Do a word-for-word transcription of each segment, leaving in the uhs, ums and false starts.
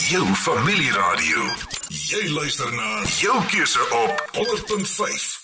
Jou familieradio. Jy luister na jou keuse op honderd punt vyf.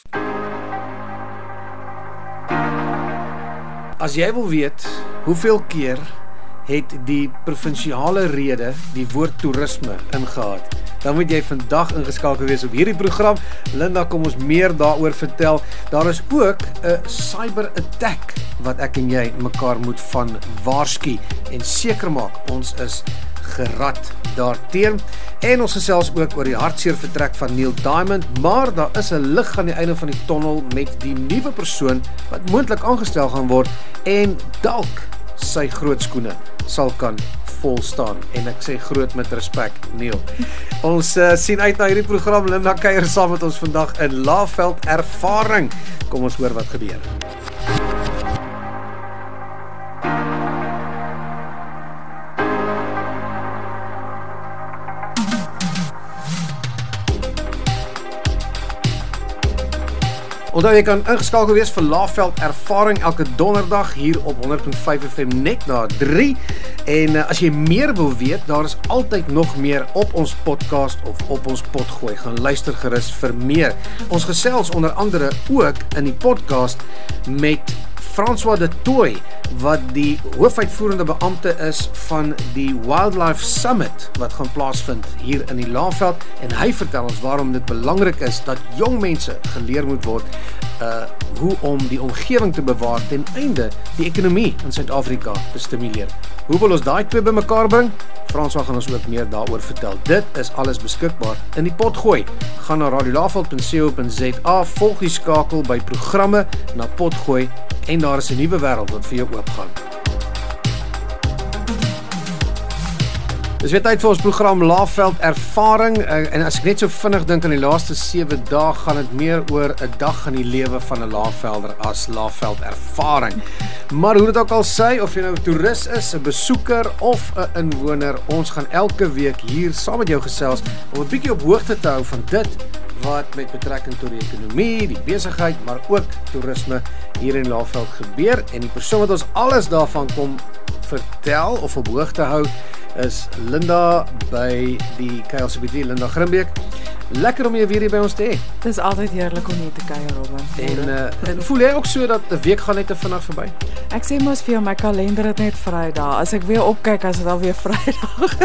As jy wil weet hoeveel keer het die provinsiale rede die woord toerisme ingehaat, dan moet jy vandag ingeskakel wees op hierdie program. Linda kom ons meer daaroor vertel. Daar is ook 'n cyber attack wat ek en jy mekaar moet van waarsku en seker maak ons is gerad daarteen. En ons gesels ook oor die hartseer vertrek van Neil Diamond, maar daar is 'n lig aan die einde van die tonnel met die nuwe persoon wat moontlik aangestel gaan word en dalk sy groot skoene sal kan vol staan. En ek sê groot met respek, Neil. Ons uh, sien uit na hierdie program. Linda kuier saam met ons vandag in Laagveld Ervaring. Kom ons hoor wat gebeur. Onthou jy kan ingeskakel wees vir Laagveld Ervaring elke donderdag hier op honderd punt vyf F M net na drie. En uh, as jy meer wil weet, daar is altyd nog meer op ons podcast of op ons potgooi. Gaan luister gerus vir meer. Ons gesels onder andere ook in die podcast met François de Tooy, wat die hoofuitvoerende beampte is van die Wildlife Summit wat gaan plaasvind hier in die Laagveld, en hy vertel ons waarom dit belangrik is dat jong mense geleer moet word uh, hoe om die omgewing te bewaar ten einde die ekonomie in Suid-Afrika te stimuleer. Hoe wil ons daai twee bymekaar bring? François gaan ons ook meer daaroor vertel. Dit is alles beskikbaar in die potgooi. Gaan na radio laagveld punt co punt za, volg die skakel by programme na potgooi en daar is 'n nuwe wêreld wat vir jou oopgaan. Dis weer tyd vir ons program Laagveld Ervaring, en as ek net so vinnig dink aan die laaste sewe dae, gaan dit meer oor 'n dag in die lewe van 'n Laagvelder as Laagveld Ervaring. Maar hoe dit ook al sê, of jy nou 'n toerist is, 'n besoeker of 'n inwoner, ons gaan elke week hier saam met jou gesels om 'n bietjie op hoogte te hou van dit wat met betrekking tot die ekonomie, die besigheid, maar ook toerisme hier in Laagveld gebeur. En die persoon wat ons alles daarvan kom vertel of op hoogte hou is Linda by die K L C B D, Linda Grimbeek. Lekker om jy weer hier by ons te hê. Het is altyd heerlik om hier te kuier, Robin. En, uh, en voel jy ook so dat 'n week gaan net te vinnig verby? Ek sê mos vir jou, my kalender het net Vrydag. As ek weer opkyk, as dit alweer Vrydag.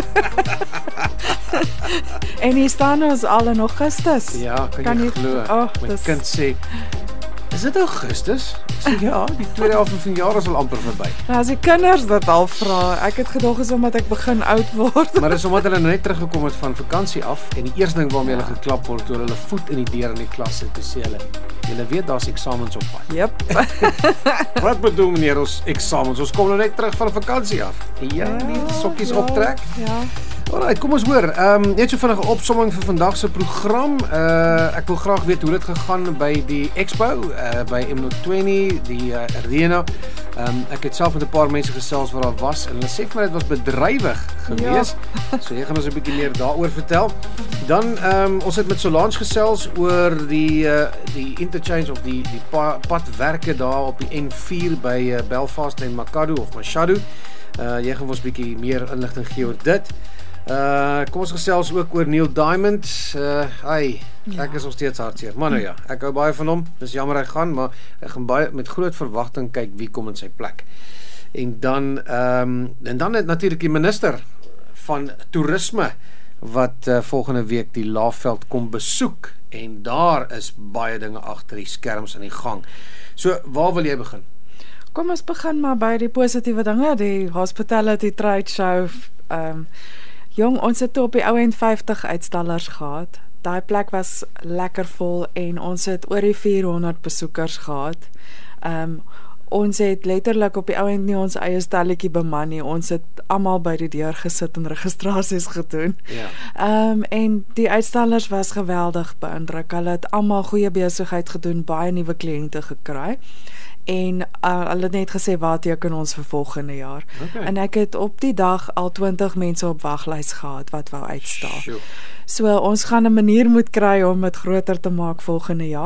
En hier staan ons al in Augustus. Ja, kan, kan jy glo. Oh, my dis... kind sê, is dit Augustus? Ek sê ja, die tweede helfte van die jaar is al amper verby. Nou, as die kinders dit al vra, ek het gedog is omdat ek begin oud word. Maar dis omdat hulle net teruggekom het van vakansie af, en die eerste ding waarmee ja. hulle geklap word, toe hulle voet in die deur in die klas het, te sê hulle, julle weet daar's eksamens op pad. Jep. Wat bedoel meneer ons eksamens? Ons kom nou net terug van vakansie af. En ja, die sokkies ja, optrek. Ja. Alright, kom ons hoor. Um, net so vinnige opsomming vir vandag se program. Uh, ek wil graag weet hoe dit gegaan by die Expo, uh, by M N twintig, die uh, arena. Um, ek het self met 'n paar mense gesels wat daar was, en hulle sê vir my dit was bedrywig geweest. Ja. So jy gaan ons 'n bietjie meer daaroor vertel. Dan, um, ons het met Solange gesels oor die, uh, die interchange of die, die pa, padwerke daar op die N vier by uh, Belfast en Makado of Machado. Uh, jy gaan ons 'n bietjie meer inligting gee oor dit. Uh, kom ons gesels ook oor Neil Diamond. Uh, hy, ja. Ek is nog steeds hartseer. Maar nou ja, ek hou baie van hom. Dis jammer hy gaan, maar ek gaan baie met groot verwagting kyk wie kom in sy plek. En dan um, en dan het natuurlik die minister van toerisme wat uh, volgende week die Laagveld kom besoek, en daar is baie dinge agter die skerms aan die gang. So, waar wil jy begin? Kom ons begin maar by die positiewe dinge, die Hospitality Trade Show. Um, Jong, ons het op die ou end vyftig uitstallers gehad. Daai plek was lekker vol en ons het oor die vierhonderd besoekers gehad. Um, ons het letterlik op die ou end nie ons eie stelletjie beman nie. Ons het almal by die deur gesit en registrasies gedoen. Ja. Um, en die uitstallers was geweldig beïndruk. Hulle het almal goeie besigheid gedoen, baie nuwe kliënte gekry. En uh, hulle het net gesê wat teken ons vir volgende jaar. Okay. En ek het op die dag al twintig mense op waglys gehad wat wou uitstal. Sure. So ons gaan 'n manier moet kry om dit groter te maak volgende jaar.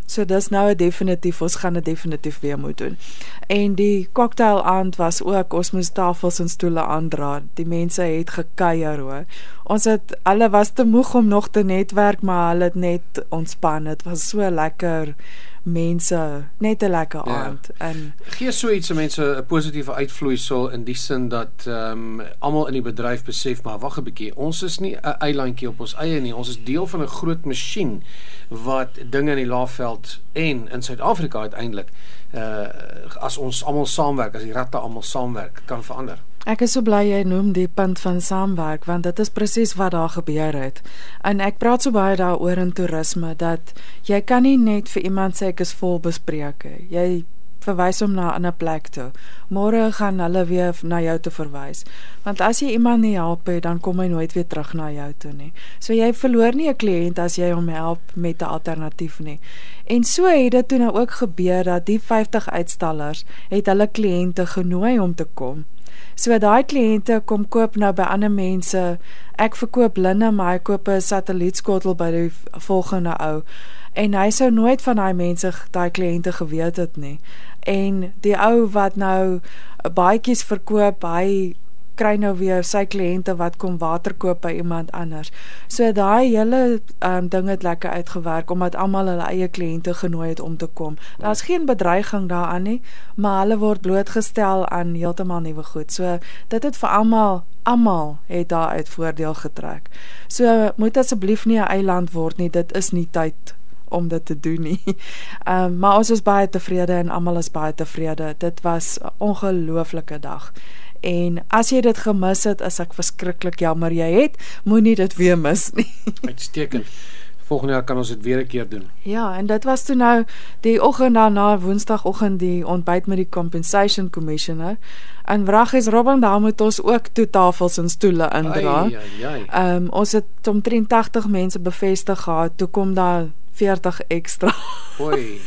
So dis nou 'n definitief, ons gaan dit definitief weer moet doen. En die cocktail-aand was ook, ons moes tafels en stoele aandra. Die mense het gekuier hoor. Ons het, hulle was te moeg om nog te netwerk, maar hulle het net ontspan. Dit was so lekker mense, net 'n lekker Ja. aand. En Gee so iets aan mense 'n positiewe uitvloeisel in die sin dat ehm um, almal in die bedryf besef, maar wag 'n bietjie, ons is nie 'n eilandjie op ons eie nie. Ons is deel van 'n groot masjien wat dinge in die Laagveld en in Suid-Afrika uiteindelik uh as ons almal saamwerk, as die ratte almal saamwerk, kan verander. ek is so bly jy noem die punt van saamwerk, want dit is presies wat daar gebeur het. En ek praat so baie daaroor in toerisme, dat jy kan nie net vir iemand sê ek is vol bespreek. Jy verwys hom na 'n ander plek toe. Môre gaan hulle weer na jou toe verwys. Want as jy iemand nie help het, dan kom hy nooit weer terug na jou toe nie. So jy verloor nie 'n kliënt as jy hom help met 'n alternatief nie. En so het dit toe nou ook gebeur dat die vyftig uitstallers het hulle kliënte genooi om te kom. So daai kliënte kom koop nou by ander mense. Ek verkoop linne, maar hy koop 'n satellietskottel by die volgende ou. En hy sou nooit van daai mense, daai kliënte geweet het nie. En die ou wat nou baadjies verkoop, hy kry nou weer sy kliënte wat kom water koop by iemand anders. So daai hele um, ding het lekker uitgewerk, omdat almal hulle eie kliënte genooi het om te kom. Daar's geen bedreiging daaraan nie, maar hulle word blootgestel aan heeltemal nuwe goed. So dit het vir almal, almal het daaruit voordeel getrek. So moet asseblief nie 'n eiland word nie, dit is nie tyd om dit te doen nie. Um, maar ons is baie tevrede en almal is baie tevrede. Dit was 'n ongelooflike dag. En as jy dit gemis het, is ek verskriklik jammer jy het, moenie dit weer mis nie. Uitstekend. Volgende jaar kan ons dit weer 'n keer doen. Ja, en dit was toe nou die oggend daarna, woensdagoggend, die ontbyt met die Compensation Commissioner. En wraggies Robin, daar moet ons ook toe tafels en stoele indra. Ai, ai, ai. Um, ons het omtrent tagtig mense bevestig gehad, toe kom daar veertig ekstra. Hoi.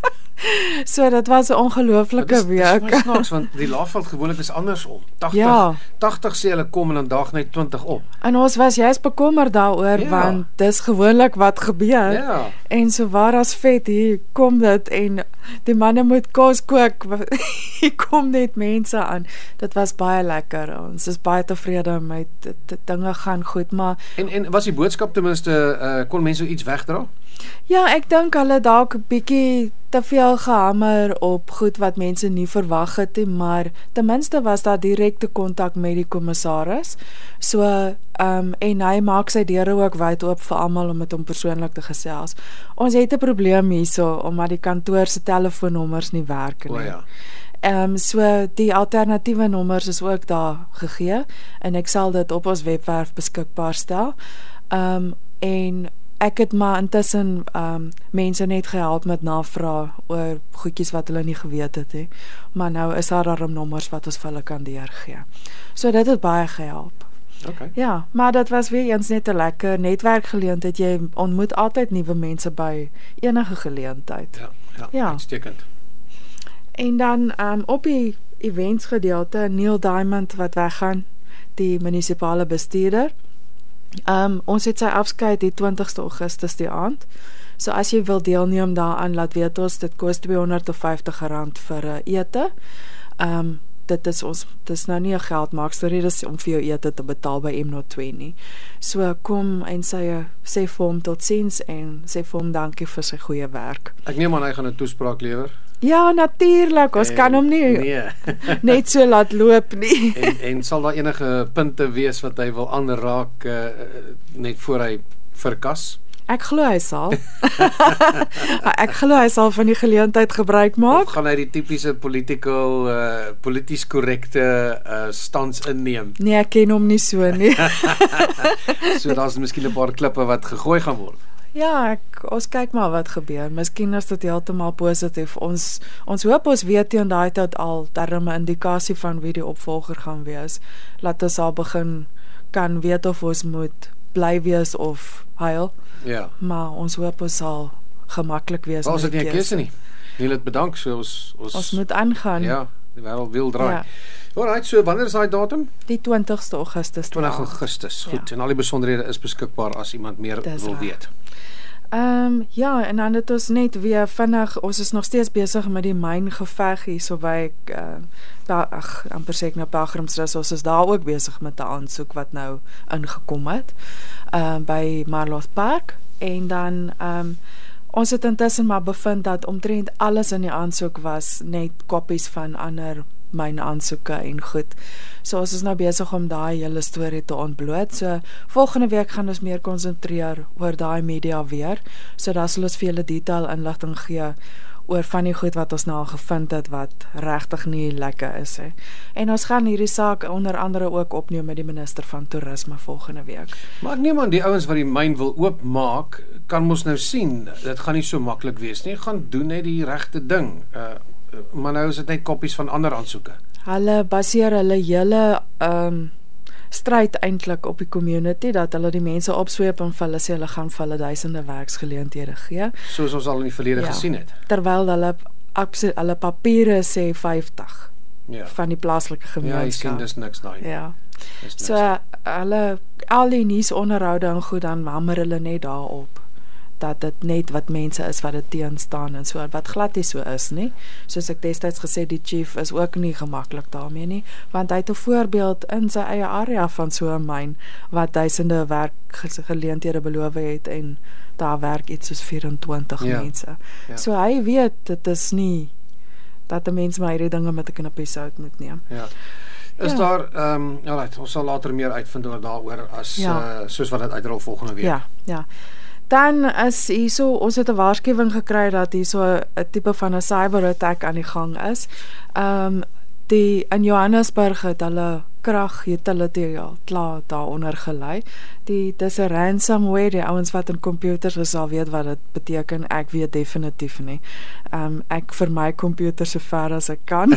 So dit was 'n ongelooflike week. Dit is snaaks, want die Laagveld gewoonlik is andersom. tagtig, Ja. tagtig sê hulle kom en dan daag net twintig op. En ons was juist bekommerd daaroor, Ja. want dis gewoonlik wat gebeur. Ja. En so waar as vet, hier kom dit en die manne moet kos kook. Hier kom net mense aan. Dit was baie lekker. Ons is baie tevrede met dit. Dinge gaan goed, maar En en was die boodskap ten minste uh, kon mense iets wegdra? ja, ek dink hulle dalk 'n bietjie te veel gehamer op goed wat mense nie verwag het nie, maar ten minste was daar direkte kontak met die kommissaris. So um, en hy maak sy deure ook wyd oop vir almal om met hom persoonlik te gesels. Ons het 'n probleem hierso omdat die kantoor se telefoonnommers nie werk nie. O ja. Ehm um, so die alternatiewe nommers is ook daar gegee en ek sal dit op ons webwerf beskikbaar stel. Ehm um, en ek het maar intussen um, mense net gehelp met navraag oor goedjies wat hulle nie geweet het nie. Maar nou is daar darm nommers wat ons vir hulle kan deurgee. So dit het baie gehelp. Okay. Ja, maar dit was weer eens net 'n lekker netwerkgeleentheid. Jy ontmoet altyd nuwe mense by enige geleentheid. Ja, ja, Ja. uitstekend. En dan um, op die events gedeelte, Neil Diamond wat weggaan, die munisipale bestuurder. Um, ons het sy afskeid die twintigste Augustus die aand. So as jy wil deelneem daaraan, laat weet ons, dit kos tweehonderdvyftig rand vir 'n uh, ete. Um, dit is ons, dit is nou nie 'n geldmaakstorie, dis om vir jou ete te betaal by M zero twee nie. So kom en sy sê vir hom totsiens en sê vir hom dankie vir sy goeie werk. Ek neem aan hy gaan 'n toespraak lewer. Ja, natuurlik, ons En, kan hom nie nee. net so laat loop nie. en en sal daar enige punte wees wat hy wil aanraak uh, net voor hy verkas? Ek glo hy sal. Ek glo hy sal van die geleentheid gebruik maak. Of gaan hy die tipiese political uh, polities korrekte uh, stans inneem? Nee, ek ken hom nie so nie. So daar's miskien 'n paar klippe wat gegooi gaan word. Ja, ek, ons kyk maar wat gebeur. Miskien is dit heeltemal positief. Ons ons hoop ons weet teen daai tyd al darm 'n indikasie van wie die opvolger gaan wees. Laat ons al begin kan weet of ons moet bly wees of huil. Ja. Maar ons hoop ons sal gemaklik wees. Ons het met nie 'n die keuse nie. Neil het bedank, so ons ons, Ons moet aangaan. ja, die wêreld wil draai. Ja. Alright, so wanneer is daai datum? Die twintigste Augustus. twintig Augustus. Goed. Ja. En al die besonderhede is beskikbaar as iemand meer Dis wil reg. weet. Ehm um, ja, en dan het ons net weer vinnig, ons is nog steeds besig met die myngeveg hier so by uh, ag, amper sê ek nou Pelgrimsrus, ons is daar ook besig met 'n aansoek wat nou ingekom het uh, by Marloth Park, en dan ehm um, ons het intussen maar bevind dat omtrent alles in die aansoek was net kopies van ander myn aansoeke en goed. So ons is nou besig om daai hele storie te ontbloot. So volgende week gaan ons meer konsentreer oor daai media weer. So daar sal ons vir julle detail inligting gee oor van die goed wat ons nou al gevind het wat regtig nie lekker is hè. En ons gaan hierdie saak onder andere ook opneem met die minister van toerisme volgende week. Maar ek neem aan die ouens wat die myn wil oopmaak, kan mos nou sien, dit gaan nie so maklik wees nie, gaan doen net die regte ding. Uh, maar nou is dit net kopies van ander aansoeke. Hulle baseer hulle hele um, stryd eintlik op die community, dat hulle die mense opsweep en vir hulle sê hulle gaan vir hulle duisende werksgeleenthede gee. Soos ons al in die verlede ja, gesien het. Terwyl hulle, hulle papiere sê vyftig ja. van die plaaslike gemeenskap. Ja, jy sien dis niks daai. Ja. Niks. So hulle, al die nuusonderhoude en goed, dan hamer hulle net daarop dat dit net wat mense is wat dit teenstaan en so, wat glad nie so is nie. Soos ek destyds gesê, die chief is ook nie gemaklik daarmee nie, want hy het 'n voorbeeld in sy eie area van so 'n myn, wat duisende werkgeleenthede beloof het, en daar werk iets soos vyf-en-twintig ja. mense. Ja. So hy weet, dit is nie, dat 'n mens maar hierdie dinge met 'n knippie sout moet neem. Ja. Is ja. daar, ehm um, ja, right, ons sal later meer uitvind oor daaroor, as, ja. uh, soos wat dit uitrol volgende week. Ja, ja. Dan is hierso, ons het 'n waarskuwing gekry dat hierso 'n tipe van 'n cyber attack aan die gang is. Ehm um, die in Johannesburg het hulle krag utility al klaar daaronder gelei. Die dis 'n ransomware, die ouens wat in computers is sal weet wat dit beteken. Ek weet definitief nie. Ehm um, ek vir my komputer so ver as ek kan.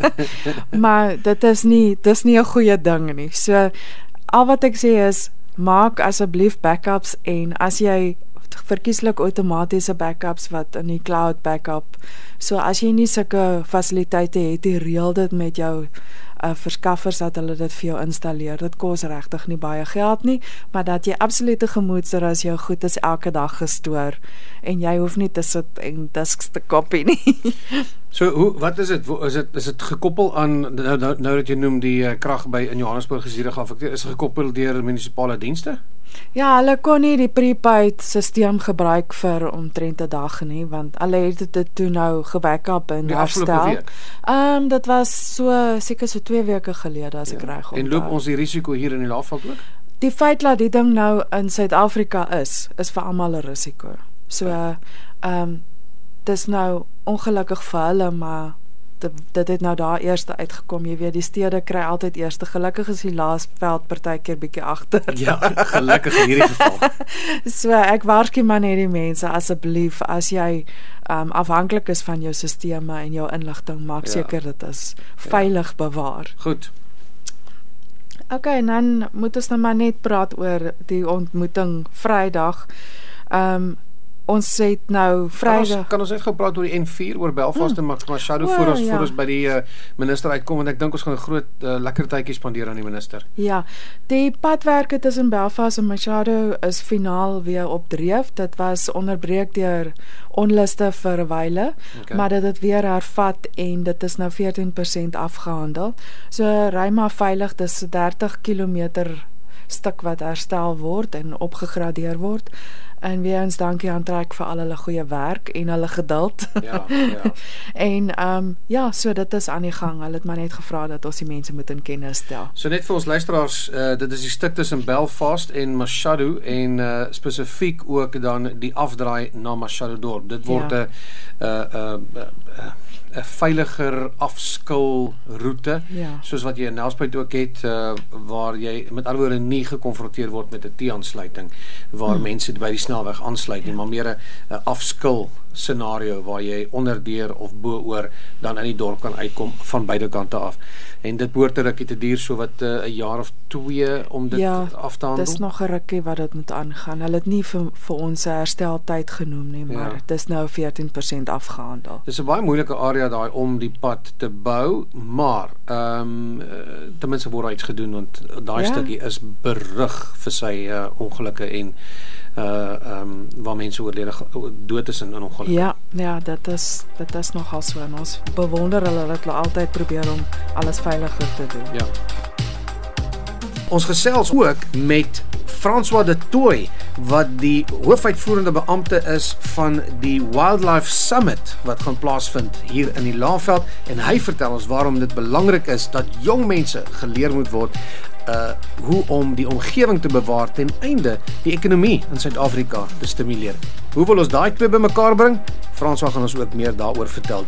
Maar dit is nie dis nie 'n goeie ding nie. So al wat ek sê is, maak asseblief backups, en as jy verkieslik outomatiese backups wat in die cloud backup, so as jy nie sulke fasiliteite het, jy reël dit met jou uh, verskaffers dat hulle dit vir jou installeer. Dit kos regtig nie baie geld nie, maar dat jy absolute gemoedsrus as jou goed is elke dag gestoor, en jy hoef nie te sit en disks te kopie nie. So, hoe, wat is dit? Is dit is dit gekoppel aan, nou, nou, nou dat jy noem die uh, krag by in Johannesburg is hier geaffekteer, is dit gekoppel deur munisipale dienste? Ja, hulle kon nie die prepaid stelsel gebruik vir omtrent 'n dag nie, want hulle het dit toe nou gebackup en herstel. Ehm um, dit was so seker so twee weke gelede as ja. ek reg onthou. En loop ons die risiko hier in die Laagveld ook? Die feit dat die ding nou in Suid-Afrika is, is vir almal 'n risiko. So ehm ja. um, dis nou ongelukkig vir hulle, maar dit, dit het nou daar eerste uitgekom. Jy weet, die stede kry altyd eerste. Gelukkig is die Laagveld partykeer bietjie agter. Ja, gelukkig in hierdie geval. So ek waarsku maar net die mense, asseblief, as jy um, afhanklik is van jou sisteme en jou inligting, maak ja. seker dit is veilig ja. bewaar. Goed. Ok, en dan moet ons nou maar net praat oor die ontmoeting Vrydag. Um, Ons het nou Vrydag... Kan ons, kan ons net gepraat oor die N vier, oor Belfast hmm. en Machado, well, voor ons, ja. voor ons by die uh, minister uitkom, want ek dink ons gaan 'n groot uh, lekker tydjie spandeer aan die minister. Ja, die padwerke tussen Belfast en Machado is finaal weer op dreef. Dit was onderbreek deur onluste vir 'n wyle, okay. maar dit het weer hervat en dit is nou veertien persent afgehandel. So ry maar veilig, dis dertig kilometer stuk wat herstel word en opgegradeer word. En weer eens dankie aan Trek vir al hulle goeie werk en hulle geduld. Ja, ja. En um, ja, so dit is aan die gang. Hulle het maar net gevra dat ons die mense moet in kennis stel. So net vir ons luisteraars, uh, dit is die stuk tussen Belfast en Machado en uh, spesifiek ook dan die afdraai na Machado dorp. Dit word 'n ja. 'n uh, uh, uh, uh, 'n veiliger afskilroete, ja. soos wat jy in Nelspruit ook het, uh, waar jy met ander woorde nie gekonfronteer word met 'n T-aansluiting, waar hmm. mense by die snelweg aansluit nie, ja. maar meer 'n afskil scenario waar jy onderdeur of bo-oor dan in die dorp kan uitkom van beide kante af. En dit behoort 'n rukkie te duur, so wat 'n uh, jaar of twee om dit ja, af te handel. Ja, dis nog 'n rukkie wat dit moet aangaan. Hulle het nie vir, vir ons hersteltyd genoem nie, maar ja. dis nou veertien persent afgehandel. Dis 'n baie moeilike area daai om die pad te bou, maar ehm um, ten minste word iets gedoen, want daai ja. stukkie is berig vir sy uh, ongelukke en uh um waar mense oorlede dood is in, in ongelukke. Ja, ja, dit is dit is nogal so en ons bewonder hulle dat hulle altyd probeer om alles veiliger te doen. Ja. Ons gesels ook met François de Tooy, wat die hoofuitvoerende beampte is van die Wildlife Summit wat gaan plaasvind hier in die Laagveld, en hy vertel ons waarom dit belangrik is dat jong mense geleer moet word uh hoe om die omgewing te bewaar ten einde die ekonomie in Suid-Afrika te stimuleer. Hoe wil ons daai twee bymekaar bring? François gaan ons ook meer daaroor vertel.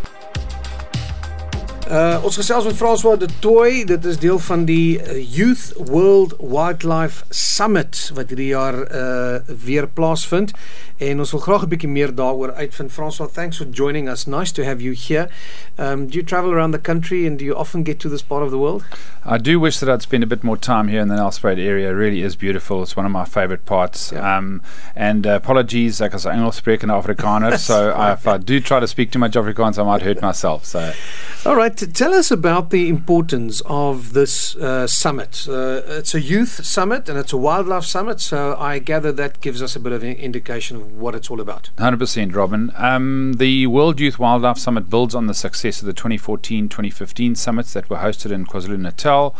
Uh, ons gesels met François de Tooy, dit is deel van die Youth World Wildlife Summit wat hierdie jaar uh, weer plaasvind, en ons wil graag 'n bietjie meer daaroor uitvind. François, thanks for joining us. Nice to have you here. Um, do you travel around the country and do you often get to this part of the world? I do wish that I'd spend a bit more time here in the Nelspruit area. It really is beautiful. It's one of my favorite parts. Yeah. Um, and uh, apologies, ek is Engels spreek en Afrikaner, so I, if I do try to speak too much Afrikaans, I might hurt myself. So, all right, tell us about the importance of this uh, summit. Uh, it's a youth summit and it's a wildlife summit, so I gather that gives us a bit of an indication of what it's all about. one hundred percent, Robin. Um, the World Youth Wildlife Summit builds on the success of the twenty fourteen twenty fifteen summits that were hosted in KwaZulu-Natal.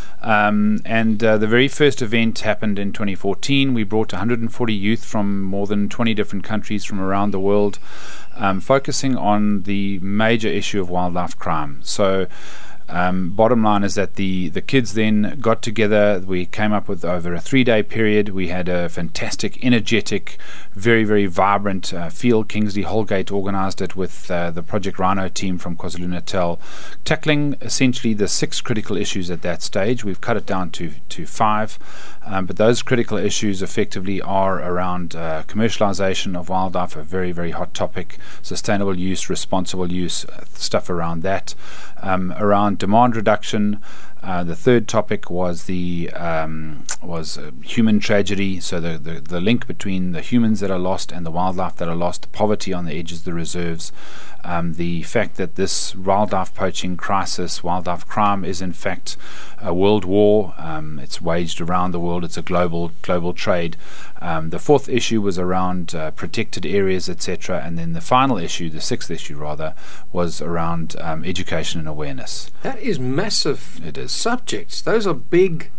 Um, and uh, the very first event happened in twenty fourteen. We brought one hundred forty youth from more than twenty different countries from around the world, um, focusing on the major issue of wildlife crime. So Um, bottom line is that the, the kids then got together. We came up with, over a three-day period, we had a fantastic, energetic, very, very vibrant uh, field. Kingsley Holgate organised it with uh, the Project Rhino team from KwaZulu-Natal, tackling essentially the six critical issues at that stage. We've cut it down to, to five, um, but those critical issues effectively are around uh, commercialisation of wildlife, a very, very hot topic, sustainable use, responsible use, uh, stuff around that, um, around demand reduction. Uh, the third topic was the um, was uh, human tragedy, so the, the the link between the humans that are lost and the wildlife that are lost, the poverty on the edges of the reserves, um, the fact that this wildlife poaching crisis, wildlife crime, is in fact a world war. Um, it's waged around the world. It's a global global trade. Um, the fourth issue was around uh, protected areas, et cetera. And then the final issue, the sixth issue rather, was around um, education and awareness. That is massive. It is. Subjects. Those are big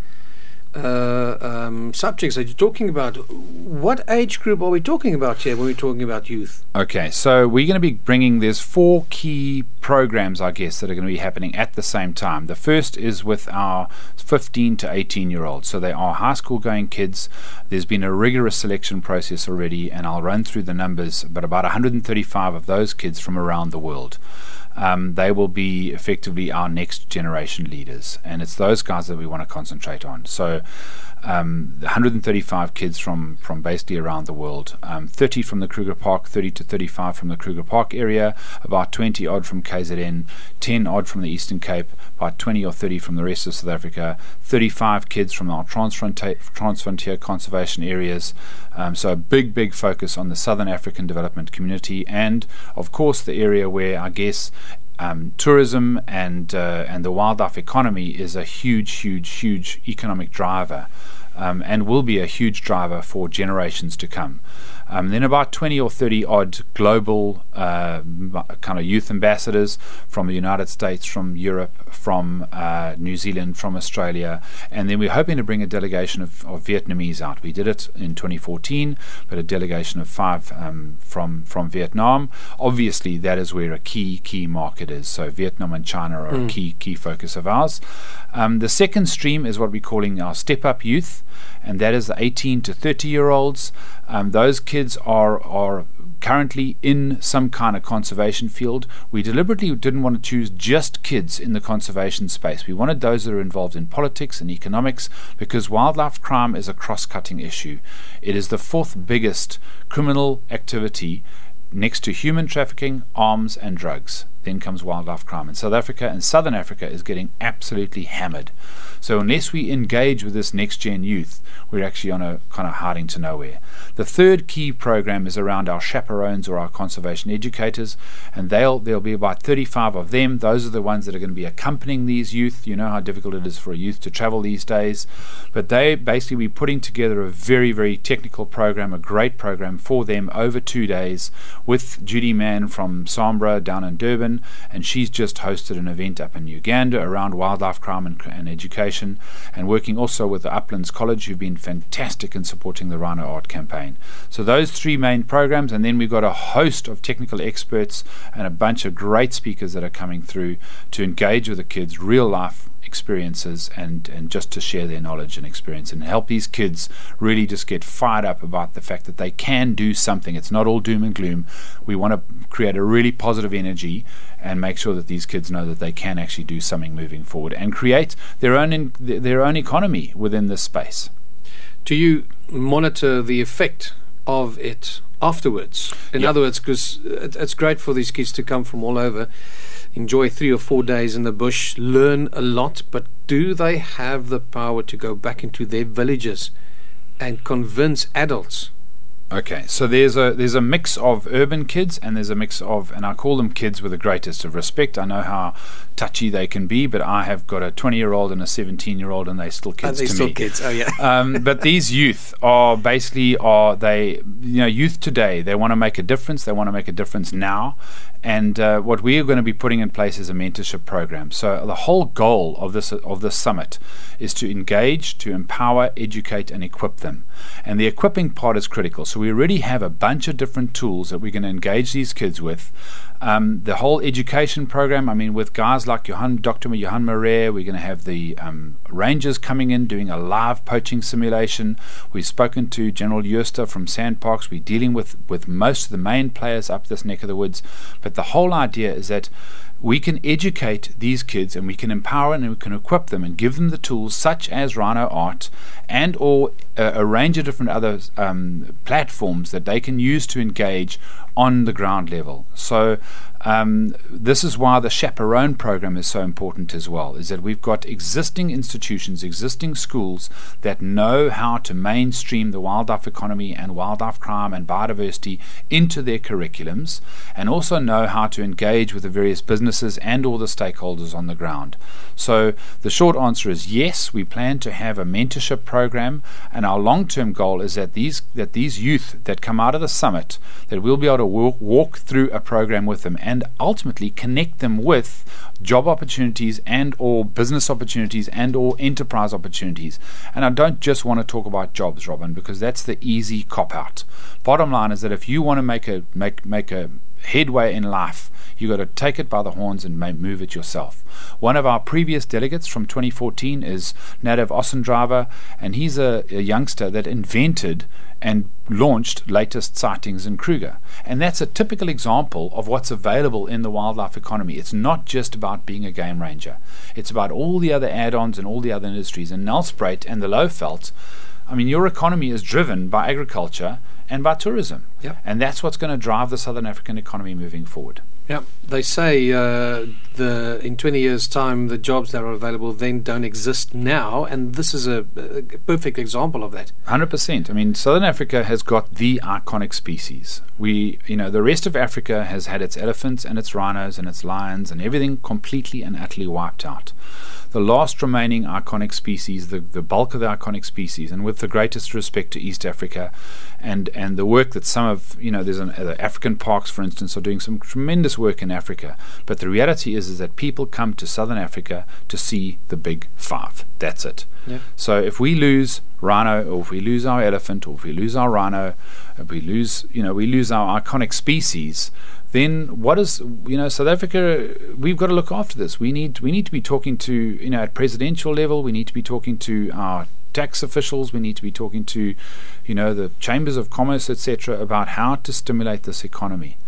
uh, um, subjects that you're talking about. What age group are we talking about here when we're talking about youth? Okay, so we're going to be bringing, there's four key programs, I guess, that are going to be happening at the same time. The first is with our fifteen to eighteen year olds. So they are high school going kids. There's been a rigorous selection process already, and I'll run through the numbers, but about one hundred thirty-five of those kids from around the world. Um, they will be effectively our next generation leaders, and it's those guys that we want to concentrate on. So um, one hundred thirty-five kids from, from basically around the world, um, thirty from the Kruger Park, thirty to thirty-five from the Kruger Park area, about twenty odd from K Z N, ten odd from the Eastern Cape, about twenty or thirty from the rest of South Africa, thirty-five kids from our transfrontier, transfrontier conservation areas. Um, so a big, big focus on the Southern African development community, and of course the area where I guess Um, tourism and uh, and the wildlife economy is a huge, huge, huge economic driver, um, and will be a huge driver for generations to come. Um, then about twenty or thirty odd global uh, kind of youth ambassadors from the United States, from Europe, from uh, New Zealand, from Australia, and then we're hoping to bring a delegation of, of Vietnamese out. We did it in twenty fourteen, but a delegation of five um, from from Vietnam. Obviously, that is where a key key market is. So Vietnam and China are mm. a key key focus of ours. Um, the second stream is what we're calling our Step Up Youth, and that is the eighteen to thirty year olds. Um, those kids are are currently in some kind of conservation field. We deliberately didn't want to choose just kids in the conservation space. We wanted those that are involved in politics and economics, because wildlife crime is a cross-cutting issue. It is the fourth biggest criminal activity next to human trafficking, arms and drugs. then comes wildlife crime. And South Africa and Southern Africa is getting absolutely hammered. So unless we engage with this next gen youth, we're actually on a kind of hiding to nowhere. The third key program is around our chaperones or our conservation educators, and they'll there'll be about thirty-five of them. Those are the ones that are going to be accompanying these youth. You know how difficult it is for a youth to travel these days, but they basically be putting together a very, very technical program, a great program for them over two days with Judy Mann from Sambra down in Durban, and she's just hosted an event up in Uganda around wildlife crime and, and education, and working also with the Uplands College, who've been fantastic in supporting the Rhino Art campaign. So those three main programs, and then we've got a host of technical experts and a bunch of great speakers that are coming through to engage with the kids, real life experiences, and and just to share their knowledge and experience and help these kids really just get fired up about the fact that they can do something. It's not all doom and gloom. We want to create a really positive energy and make sure that these kids know that they can actually do something moving forward and create their own in, their own economy within this space. Do you monitor the effect of it afterwards? In Yep. other words, because it, it's great for these kids to come from all over, enjoy three or four days in the bush, learn a lot, but do they have the power to go back into their villages and convince adults? Okay, so there's a there's a mix of urban kids, and there's a mix of, and I call them kids with the greatest of respect. I know how touchy they can be, but I have got a twenty-year-old and a seventeen-year-old, and they're still kids Are they to still me. kids? Oh yeah. um, but these youth are basically are they you know youth today. They want to make a difference. They want to make a difference now, and uh, what we are going to be putting in place is a mentorship program. So the whole goal of this of this summit is to engage, to empower, educate, and equip them. And the equipping part is critical. So we already have a bunch of different tools that we're going to engage these kids with. Um, the whole education program, I mean, with guys like Johan, Doctor Johan Marais, we're going to have the um, rangers coming in doing a live poaching simulation. We've spoken to General Jooste from Sandparks. We're dealing with, with most of the main players up this neck of the woods. But the whole idea is that we can educate these kids, and we can empower and we can equip them and give them the tools such as Rhino Art and or a, a range of different other um, platforms that they can use to engage on the ground level. So um, this is why the chaperone program is so important as well, is that we've got existing institutions, existing schools that know how to mainstream the wildlife economy and wildlife crime and biodiversity into their curriculums, and also know how to engage with the various businesses and all the stakeholders on the ground. So the short answer is yes, we plan to have a mentorship program, and our long-term goal is that these that these youth that come out of the summit, that we'll be able to walk, walk through a program with them and ultimately connect them with job opportunities and or business opportunities and or enterprise opportunities. And I don't just want to talk about jobs, Robin, because that's the easy cop-out. Bottom line is that if you want to make a make make a headway in life, you got to take it by the horns and move it yourself. One of our previous delegates from twenty fourteen is Nadav Ossendriver, and he's a, a youngster that invented and launched latest sightings in Kruger. And that's a typical example of what's available in the wildlife economy. It's not just about being a game ranger. It's about all the other add-ons and all the other industries. And Nelspruit and the Lowveld, I mean, your economy is driven by agriculture and by tourism. Yep. And that's what's going to drive the Southern African economy moving forward. Yeah, they say uh, the in twenty years' time, the jobs that are available then don't exist now, and this is a, a perfect example of that. one hundred percent. I mean, Southern Africa has got the iconic species. We, you know, the rest of Africa has had its elephants and its rhinos and its lions and everything completely and utterly wiped out. The last remaining iconic species, the, the bulk of the iconic species, and with the greatest respect to East Africa, and, and the work that some of, you know, there's an, uh, the African parks, for instance, are doing some tremendous work in Africa. But the reality is, is that people come to Southern Africa to see the big five. That's it. Yeah. So if we lose rhino, or if we lose our elephant, or if we lose our rhino, if we lose, you know, we lose our iconic species, then what is, you know, South Africa, we've got to look after this. We need we need to be talking to, you know, at presidential level, we need to be talking to our tax officials, we need to be talking to, you know, the chambers of commerce, et cetera, about how to stimulate this economy.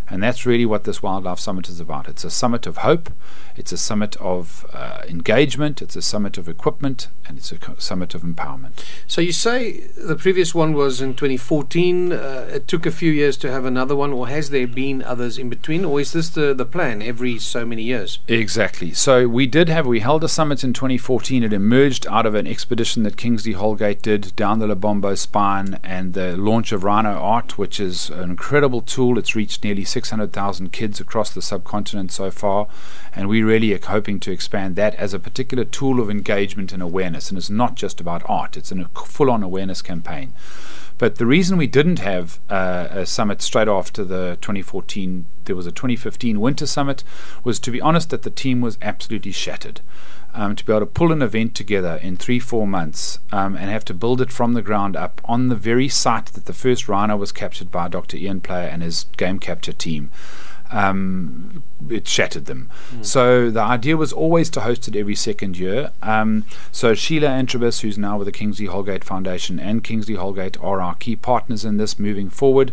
And that's really what this Wildlife Summit is about. It's a summit of hope, it's a summit of uh, engagement, it's a summit of equipment, and it's a co- summit of empowerment. So you say the previous one was in twenty fourteen. Uh, it took a few years to have another one, or has there been others in between, or is this the, the plan every so many years? Exactly. So we did have, we held a summit in twenty fourteen. It emerged out of an expedition that Kingsley Holgate did down the Lebombo Spine and the launch of Rhino Art, which is an incredible tool. It's reached nearly six hundred thousand kids across the subcontinent so far, and we really are hoping to expand that as a particular tool of engagement and awareness. And it's not just about art, it's a full-on awareness campaign. But the reason we didn't have uh, a summit straight after the twenty fourteen, there was a twenty fifteen Winter Summit, was, to be honest, that the team was absolutely shattered. Um, to be able to pull an event together in three, four months um, and have to build it from the ground up on the very site that the first rhino was captured by Doctor Ian Player and his game capture team, um, it shattered them. Mm. So the idea was always to host it every second year. Um, so Sheila Antrobus, who's now with the Kingsley Holgate Foundation, and Kingsley Holgate are our key partners in this moving forward.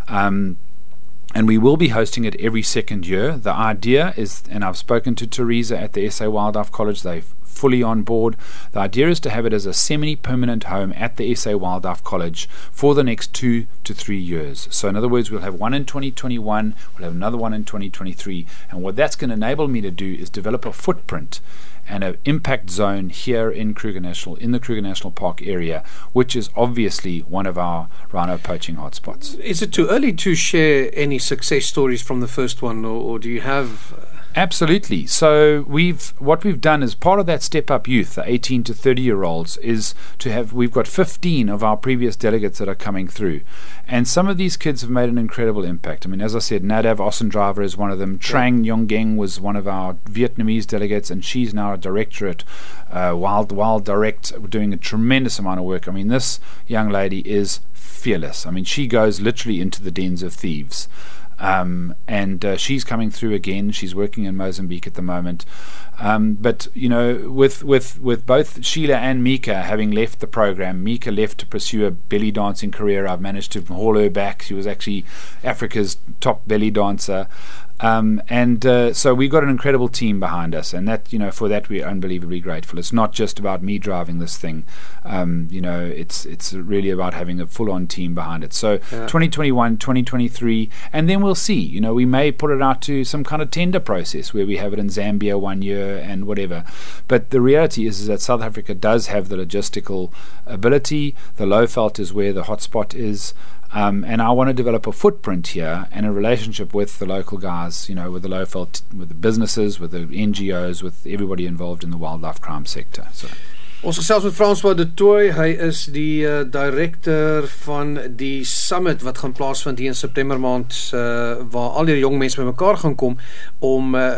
Um, And we will be hosting it every second year. The idea is, and I've spoken to Teresa at the S A Wildlife College, they're fully on board. The idea is to have it as a semi-permanent home at the S A Wildlife College for the next two to three years. So in other words, we'll have one in twenty twenty-one, we'll have another one in twenty twenty-three, and what that's going to enable me to do is develop a footprint and an impact zone here in Kruger National, in the Kruger National Park area, which is obviously one of our rhino poaching hotspots. Is it too early to share any success stories from the first one, or, or do you have... Absolutely. So we've what we've done as part of that Step Up Youth, the eighteen to thirty year olds, is to have, we've got fifteen of our previous delegates that are coming through, and some of these kids have made an incredible impact. I mean, as I said, Nadav Ossendriver is one of them. Trang Yonggeng was one of our Vietnamese delegates, and she's now a director at uh, Wild Wild Direct, doing a tremendous amount of work. I mean, this young lady is fearless. I mean, she goes literally into the dens of thieves. Um, and uh, she's coming through again. She's working in Mozambique at the moment. Um, but, you know, with, with, with both Sheila and Mika having left the program, Mika left to pursue a belly dancing career. I've managed to haul her back. She was actually Africa's top belly dancer. Um, and uh, so we've got an incredible team behind us, and that, you know, for that we're unbelievably grateful. It's not just about me driving this thing. Um, you know, it's it's really about having a full-on team behind it. So yeah. twenty twenty-one, twenty twenty-three, and then we'll see. You know, we may put it out to some kind of tender process where we have it in Zambia one year and whatever. But the reality is, is that South Africa does have the logistical ability. The Lowveld is where the hotspot is. Um, and I want to develop a footprint here and a relationship with the local guys, you know, with the Lowveld, with the businesses, with the N G Os, with everybody involved in the wildlife crime sector. So. Ons gesels met François de Tooy. Hy is die uh, directeur van die summit wat gaan plaasvind hier in September maand, uh, waar al die jong mense bymekaar gaan kom om uh,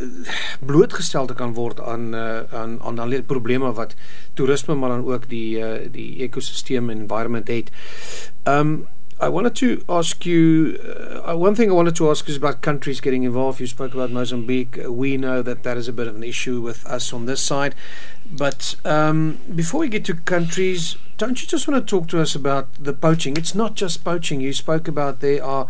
blootgestel te kan word aan uh, aan aan al die probleme wat toerisme, maar dan ook die uh, die ekosisteem en environment het. Um I wanted to ask you, uh, one thing I wanted to ask is about countries getting involved. You spoke about Mozambique. We know that that is a bit of an issue with us on this side. But um, before we get to countries, don't you just want to talk to us about the poaching? It's not just poaching. You spoke about there are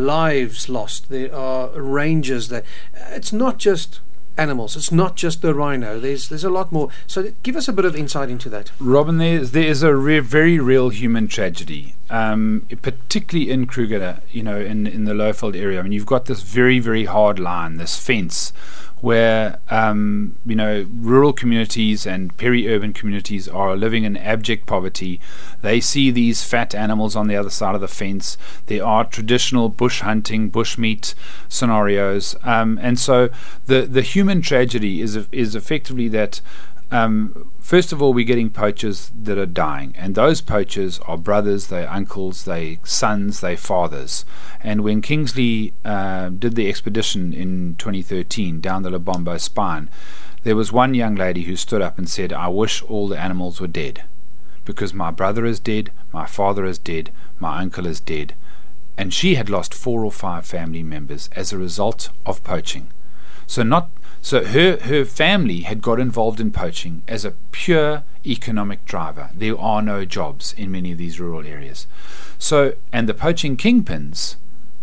lives lost. There are rangers that, it's not just animals. It's not just the rhino. There's there's a lot more. So give us a bit of insight into that. Robin, there is, there is a re- very real human tragedy, um, particularly in Kruger, you know, in, in the Lowveld area. I mean, you've got this very, very hard line, this fence, where, um, you know, rural communities and peri-urban communities are living in abject poverty. They see these fat animals on the other side of the fence. There are traditional bush hunting, bushmeat scenarios. Um, and so the, the human tragedy is, is effectively that, um, first of all, we're getting poachers that are dying, and those poachers are brothers, they're uncles, they're sons, they're fathers. And when Kingsley uh, did the expedition in twenty thirteen down the Lebombo Spine, there was one young lady who stood up and said, I wish all the animals were dead, because my brother is dead, my father is dead, my uncle is dead. And she had lost four or five family members as a result of poaching. So not So her, her family had got involved in poaching as a pure economic driver. There are no jobs in many of these rural areas. So, and the poaching kingpins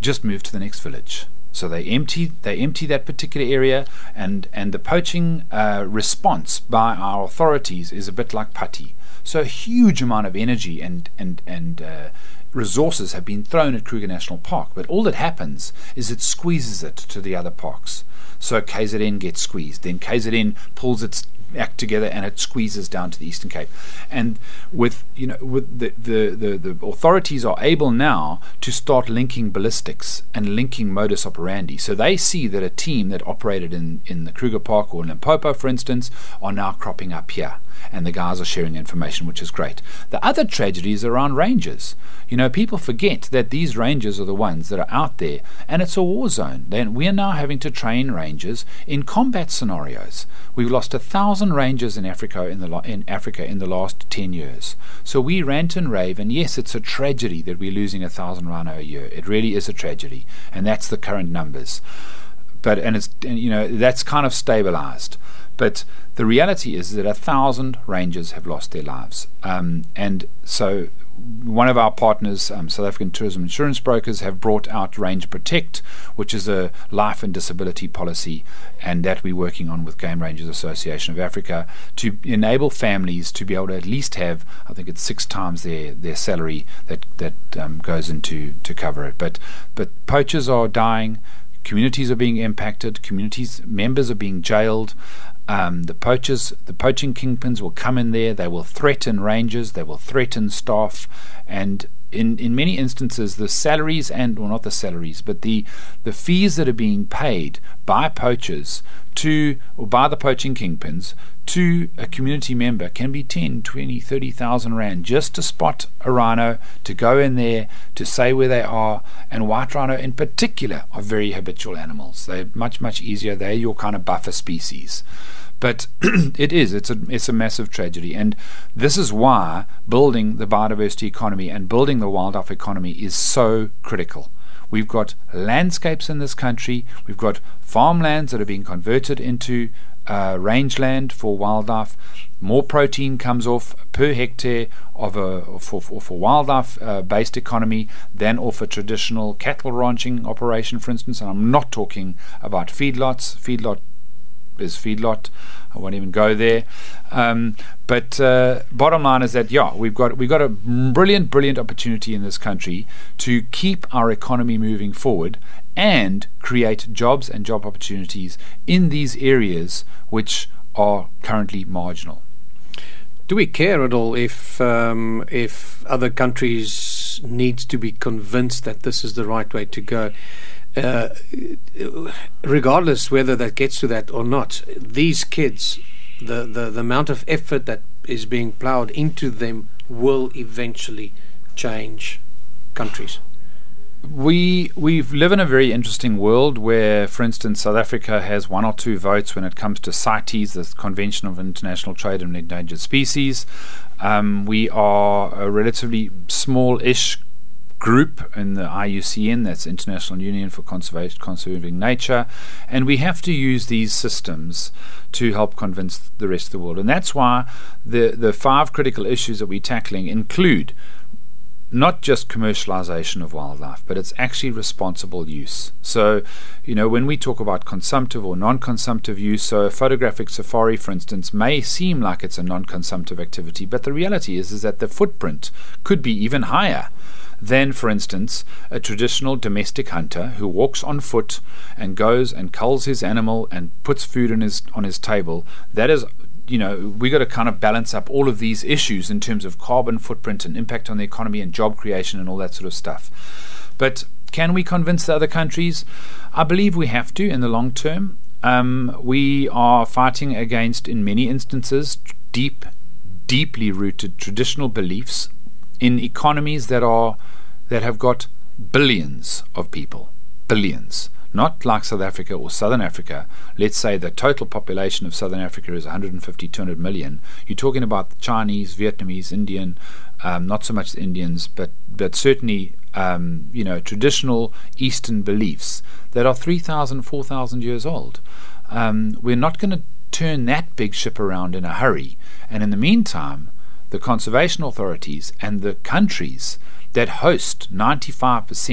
just move to the next village. So they empty they empty that particular area, and and the poaching uh, response by our authorities is a bit like putty. So a huge amount of energy and and and uh, resources have been thrown at Kruger National Park, but all that happens is it squeezes it to the other parks. So K Z N gets squeezed, then K Z N pulls its act together and it squeezes down to the Eastern Cape. And with you know with the, the, the, the authorities are able now to start linking ballistics and linking modus operandi. So they see that a team that operated in, in the Kruger Park or Limpopo, for instance, are now cropping up here. And the guys are sharing information, which is great. The other tragedy is around rangers. You know, people forget that these rangers are the ones that are out there, and it's a war zone. Then we are now having to train rangers in combat scenarios. We've lost a thousand rangers in Africa in the lo- in Africa in the last ten years. So we rant and rave, and yes, it's a tragedy that we're losing a thousand rhino a year. It really is a tragedy, and that's the current numbers. But and it's and, you know that's kind of stabilized. But the reality is that a thousand rangers have lost their lives. Um, and so one of our partners, um, South African Tourism Insurance Brokers, have brought out Ranger Protect, which is a life and disability policy, and that we're working on with Game Rangers Association of Africa to enable families to be able to at least have, I think it's six times their, their salary that, that um, goes into to cover it. But, but poachers are dying. Communities are being impacted. Communities members are being jailed. Um, the poachers, the poaching kingpins will come in there. They will threaten rangers. They will threaten staff, and in in many instances, the salaries and well, not the salaries, but the the fees that are being paid by poachers to or by the poaching kingpins to a community member can be ten, twenty, thirty thousand rand just to spot a rhino, to go in there, to say where they are. And white rhino in particular are very habitual animals. They're much, much easier. They're your kind of buffer species. But it is, it's a, it's a massive tragedy. And this is why building the biodiversity economy and building the wildlife economy is so critical. We've got landscapes in this country. We've got farmlands that are being converted into uh, rangeland for wildlife. More protein comes off per hectare of a for, for, for wildlife uh, based economy than off a traditional cattle ranching operation, for instance. And I'm not talking about feedlots. Feedlot is feedlot. I won't even go there. Um, but uh, bottom line is that yeah, we've got we've got a brilliant, brilliant opportunity in this country to keep our economy moving forward and create jobs and job opportunities in these areas which are currently marginal. Do we care at all if um, if other countries need to be convinced that this is the right way to go? Uh, regardless whether that gets to that or not, these kids, the, the, the amount of effort that is being ploughed into them will eventually change countries. We we live in a very interesting world where, for instance, South Africa has one or two votes when it comes to CITES, the Convention of International Trade in Endangered Species. Um, we are a relatively small-ish group in the I U C N, that's International Union for Conservation, Conserving Nature, and we have to use these systems to help convince the rest of the world. And that's why the the five critical issues that we're tackling include not just commercialization of wildlife, but it's actually responsible use. So, you know, when we talk about consumptive or non-consumptive use, so a photographic safari, for instance, may seem like it's a non-consumptive activity, but the reality is, is that the footprint could be even higher than, for instance, a traditional domestic hunter who walks on foot and goes and culls his animal and puts food on his on his table. That is, you know, we got to kind of balance up all of these issues in terms of carbon footprint and impact on the economy and job creation and all that sort of stuff. But can we convince the other countries? I believe we have to in the long term. Um, we are fighting against, in many instances, deep, deeply rooted traditional beliefs in economies that are that have got billions of people, billions. Not like South Africa or Southern Africa. Let's say the total population of Southern Africa is one hundred fifty, two hundred million. You're talking about the Chinese, Vietnamese, Indian, um, not so much the Indians, but but certainly um, you know traditional Eastern beliefs that are three thousand, four thousand years old. Um, we're not going to turn that big ship around in a hurry. And in the meantime, the conservation authorities and the countries that host ninety-five percent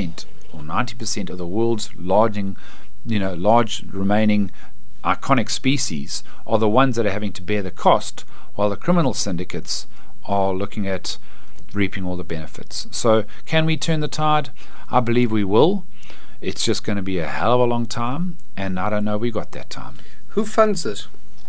or ninety percent of the world's larging, you know, large remaining iconic species are the ones that are having to bear the cost, while the criminal syndicates are looking at reaping all the benefits. So can we turn the tide? I believe we will. It's just going to be a hell of a long time, and I don't know we got that time. Who funds this?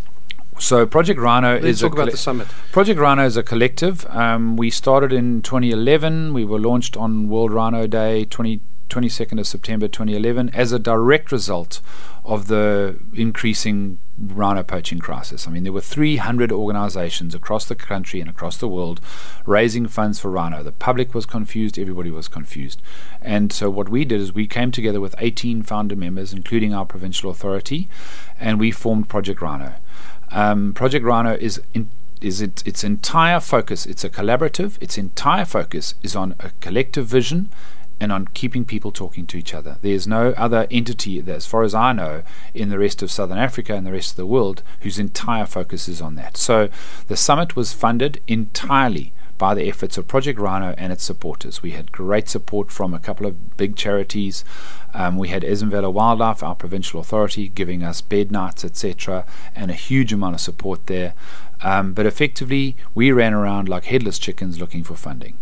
So Project Rhino Let's is talk a about colle- the summit. Project Rhino is a collective. Um, we started in twenty eleven. We were launched on World Rhino Day, twenty-second of September twenty eleven, as a direct result of the increasing rhino poaching crisis. I mean, there were three hundred organizations across the country and across the world raising funds for rhino. The public was confused, everybody was confused. And so what we did is we came together with eighteen founder members, including our provincial authority, and we formed Project Rhino. Um, Project Rhino is in, is it, its entire focus, it's a collaborative, its entire focus is on a collective vision and on keeping people talking to each other. There's no other entity, that, as far as I know, in the rest of Southern Africa and the rest of the world whose entire focus is on that. So the summit was funded entirely by the efforts of Project Rhino and its supporters. We had great support from a couple of big charities. Um, we had Esenvela Wildlife, our provincial authority, giving us bed nights, et cetera, and a huge amount of support there. Um, but effectively, we ran around like headless chickens looking for funding.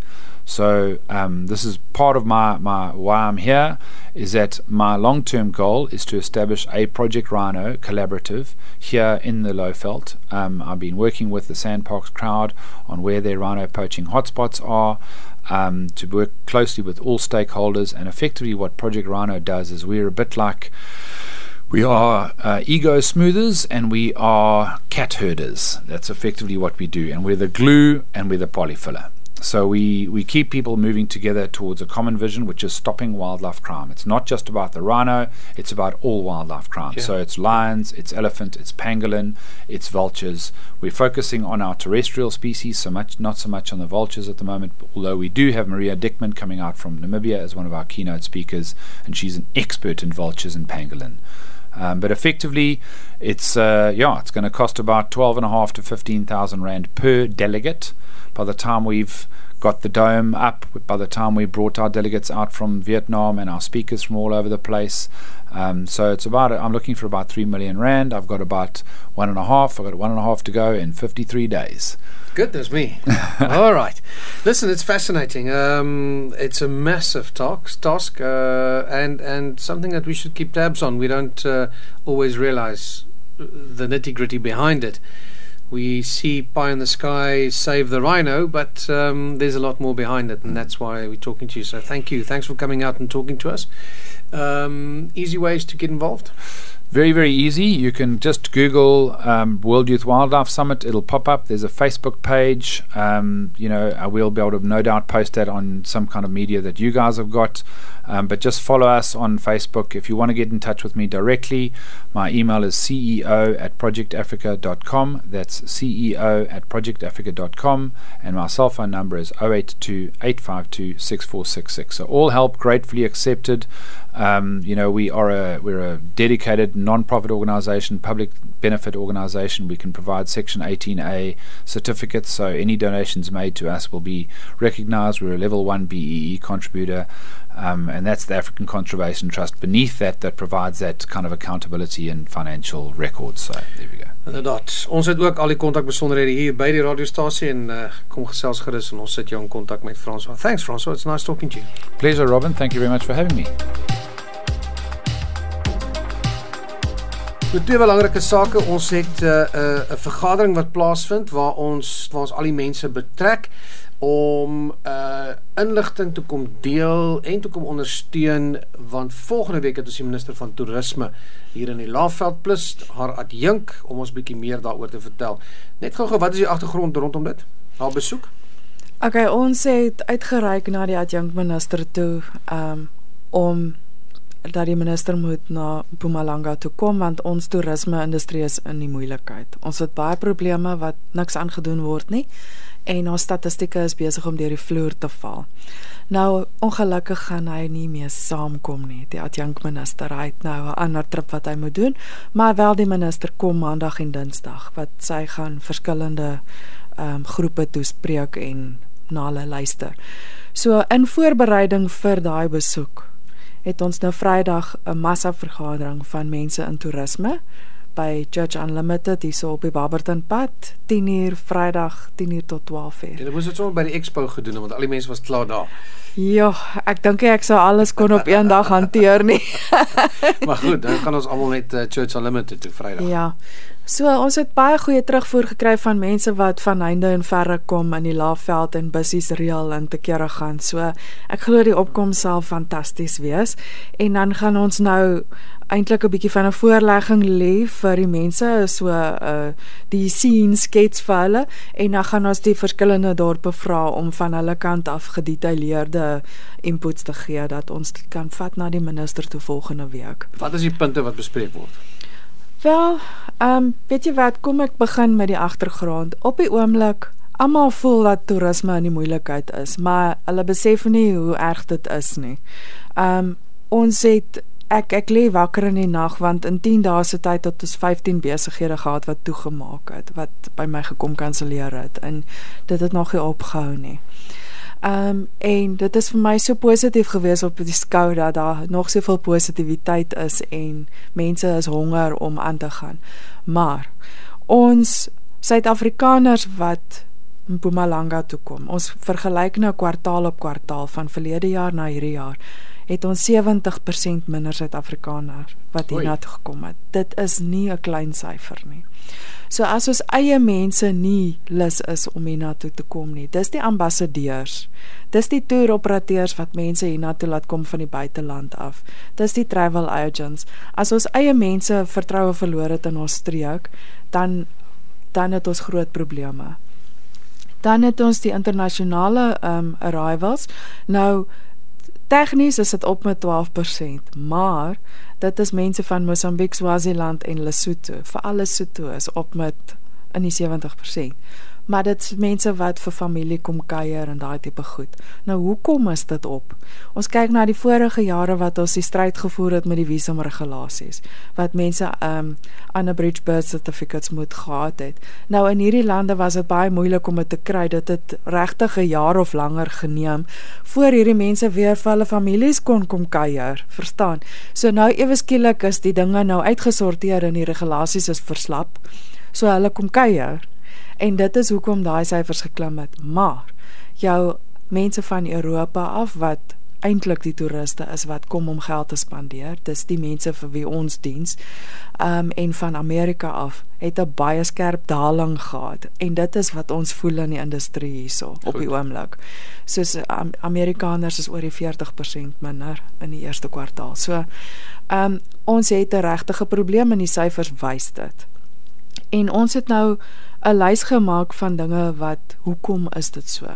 So um, this is part of my, my why I'm here, is that my long-term goal is to establish a Project Rhino collaborative here in the Lowveld. Um, I've been working with the Sandparks crowd on where their rhino poaching hotspots are, um, to work closely with all stakeholders, and effectively what Project Rhino does is we're a bit like We are uh, ego smoothers and we are cat herders. That's effectively what we do, and we're the glue and we're the polyfiller. So we, we keep people moving together towards a common vision, which is stopping wildlife crime. It's not just about the rhino, it's about all wildlife crime. Yeah. So it's lions, it's elephant, it's pangolin, it's vultures. We're focusing on our terrestrial species, so much, not so much on the vultures at the moment, although we do have Maria Dickman coming out from Namibia as one of our keynote speakers, and she's an expert in vultures and pangolin. Um, but effectively, it's uh, yeah, it's going to cost about twelve and a half to fifteen thousand rand per delegate. By the time we've got the dome up, by the time we brought our delegates out from Vietnam and our speakers from all over the place, um, so it's about. I'm looking for about three million rand. I've got about one and a half. I've got one and a half to go in fifty-three days. Goodness me. All right. Listen, it's fascinating. Um, it's a massive task, task uh, and, and something that we should keep tabs on. We don't uh, always realize the nitty-gritty behind it. We see pie in the sky, save the rhino, but um, there's a lot more behind it, and that's why we're talking to you. So thank you. Thanks for coming out and talking to us. Um, easy ways to get involved? Very, very easy. You can just Google um, World Youth Wildlife Summit. It'll pop up. There's a Facebook page. Um, you know, I will be able to no doubt post that on some kind of media that you guys have got. Um, but just follow us on Facebook. If you want to get in touch with me directly, my email is C E O at project africa dot com. That's C E O at project africa dot com. And my cell phone number is zero eight two, eight five two, six four six six. So all help gratefully accepted. Um, you know, we are a we're a dedicated non-profit organization, public benefit organization. We can provide Section eighteen A certificates, so any donations made to us will be recognized. We're a level one B E E contributor, um, and that's the African Conservation Trust beneath that that provides that kind of accountability and financial records. So there we go. Inderdaad. Ons het ook al die kontakbesonderhede hier by die radiostasie, en uh, kom gesels gerus en ons sit jou in kontak met François. Thanks, François. It's nice talking to you. Pleasure, Robin. Thank you very much for having me. Met twee belangrike sake. Ons het 'n uh, uh, 'n vergadering wat plaasvind waar ons waar ons al die mense betrek om uh, inligting te kom deel en te kom ondersteun, want volgende week het ons die minister van toerisme hier in die Lowveld plus haar adjunk om ons bietjie meer daaroor te vertel. Net gou-gou, wat is die agtergrond rondom dit? Haar besoek? Okay, ons het uitgereik na die adjunk minister toe um, om dat die minister moet na Mpumalanga toe kom, want ons toerisme-industrie is in die moeilikheid. Ons het baie probleme wat niks aangedoen word nie, en ons statistieke is besig om deur die vloer te val. Nou, ongelukkig gaan hy nie meer saamkom nie, die adjunk minister. Hy het nou 'n ander trip wat hy moet doen, maar wel die minister kom maandag en dinsdag, wat sy gaan verskillende um, groepe toespreek en na hulle luister. So, in voorbereiding vir daai besoek, het ons nou Vrydag 'n massa vergadering van mense in toerisme by Church Unlimited hierso op die Barberton pad, tien uur Vrydag, tien uur tot twaalf uur. Julle moes dit sommer by die expo gedoen want al die mense was klaar daar. Ja, ek dink ek sou alles kon op een dag hanteer nie. Maar goed, dan gaan ons almal net uh, Church Unlimited toe Vrydag. Ja. So ons het baie goeie terugvoer gekry van mense wat van heinde en verre kom in die Laagveld en bussies reël en te kere gaan. So ek glo die opkoms sal fantasties wees en dan gaan ons nou eintlik 'n bietjie van 'n voorlegging lê vir die mense, so uh, die scene skets vir hulle en dan gaan ons die verskillende dorpe vra om van hulle kant af gedetailleerde inputs te gee dat ons dit kan vat na die minister toe volgende week. Wat is die punte wat bespreek word? Wel, um, weet jy wat, kom ek begin met die agtergrond. Op die oomblik, almal voel dat toerisme in die moeilikheid is, maar hulle besef nie hoe erg dit is nie. Um, ons het, ek, ek lê wakker in die nag, want in tien dae se tyd het ons vyftien besighede gehad wat toegemaak het, wat by my gekom kanselleer het, en dit het nog nie opgehou nie. Um, en dit is vir my so positief gewees op die skou dat daar nog soveel positiwiteit is en mense is honger om aan te gaan. Maar ons Suid-Afrikaners wat in Mpumalanga toe kom, ons vergelyk nou kwartaal op kwartaal van verlede jaar na hierdie jaar, het ons sewentig persent minder Suid-Afrikaners wat hierna toe gekom het. Dit is nie 'n klein syfer nie. So as ons eie mense nie lus is om hiernatoe te kom nie, dis die ambassadeurs, dis die toeroperateurs wat mense hiernatoe laat kom van die buiteland af, dis die travel agents. As ons eie mense vertroue verloor het in ons streek, dan, dan het ons groot probleme. Dan het ons die internasionale um, arrivals. Nou, tegnies is dit op met twaalf persent, maar dit is mense van Mosambik, Swaziland en Lesotho. Veral Lesotho is op met in die sewentig persent. Maar dit is mense wat vir familie kom kuier en daai tipe goed. Nou, hoekom is dit op? Ons kyk na die vorige jare wat ons die stryd gevoer het met die visumregulasies, wat mense um, unabridged birth certificates moet gehad het. Nou, in hierdie lande was dit baie moeilik om dit te kry, dit het regtig 'n jaar of langer geneem, voor hierdie mense weer vir hulle families kon kom kuier, verstaan? So nou, ewe skielik is die dinge nou uitgesorteer en die regulasies is verslap, so hulle kom kuier. En dit is hoekom daai syfers geklim het. Maar jou mense van Europa af wat eintlik die toeriste is wat kom om geld te spandeer, dis die mense vir wie ons diens, um, en van Amerika af het 'n baie skerp daling gehad. En dit is wat ons voel in die industrie hierso op die oomblik. Soos um, Amerikaners is oor die veertig persent minder in die eerste kwartaal. So um, ons het 'n regtige probleem en die syfers wys dit. En ons het nou 'n lys gemaak van dinge wat, hoekom is dit so?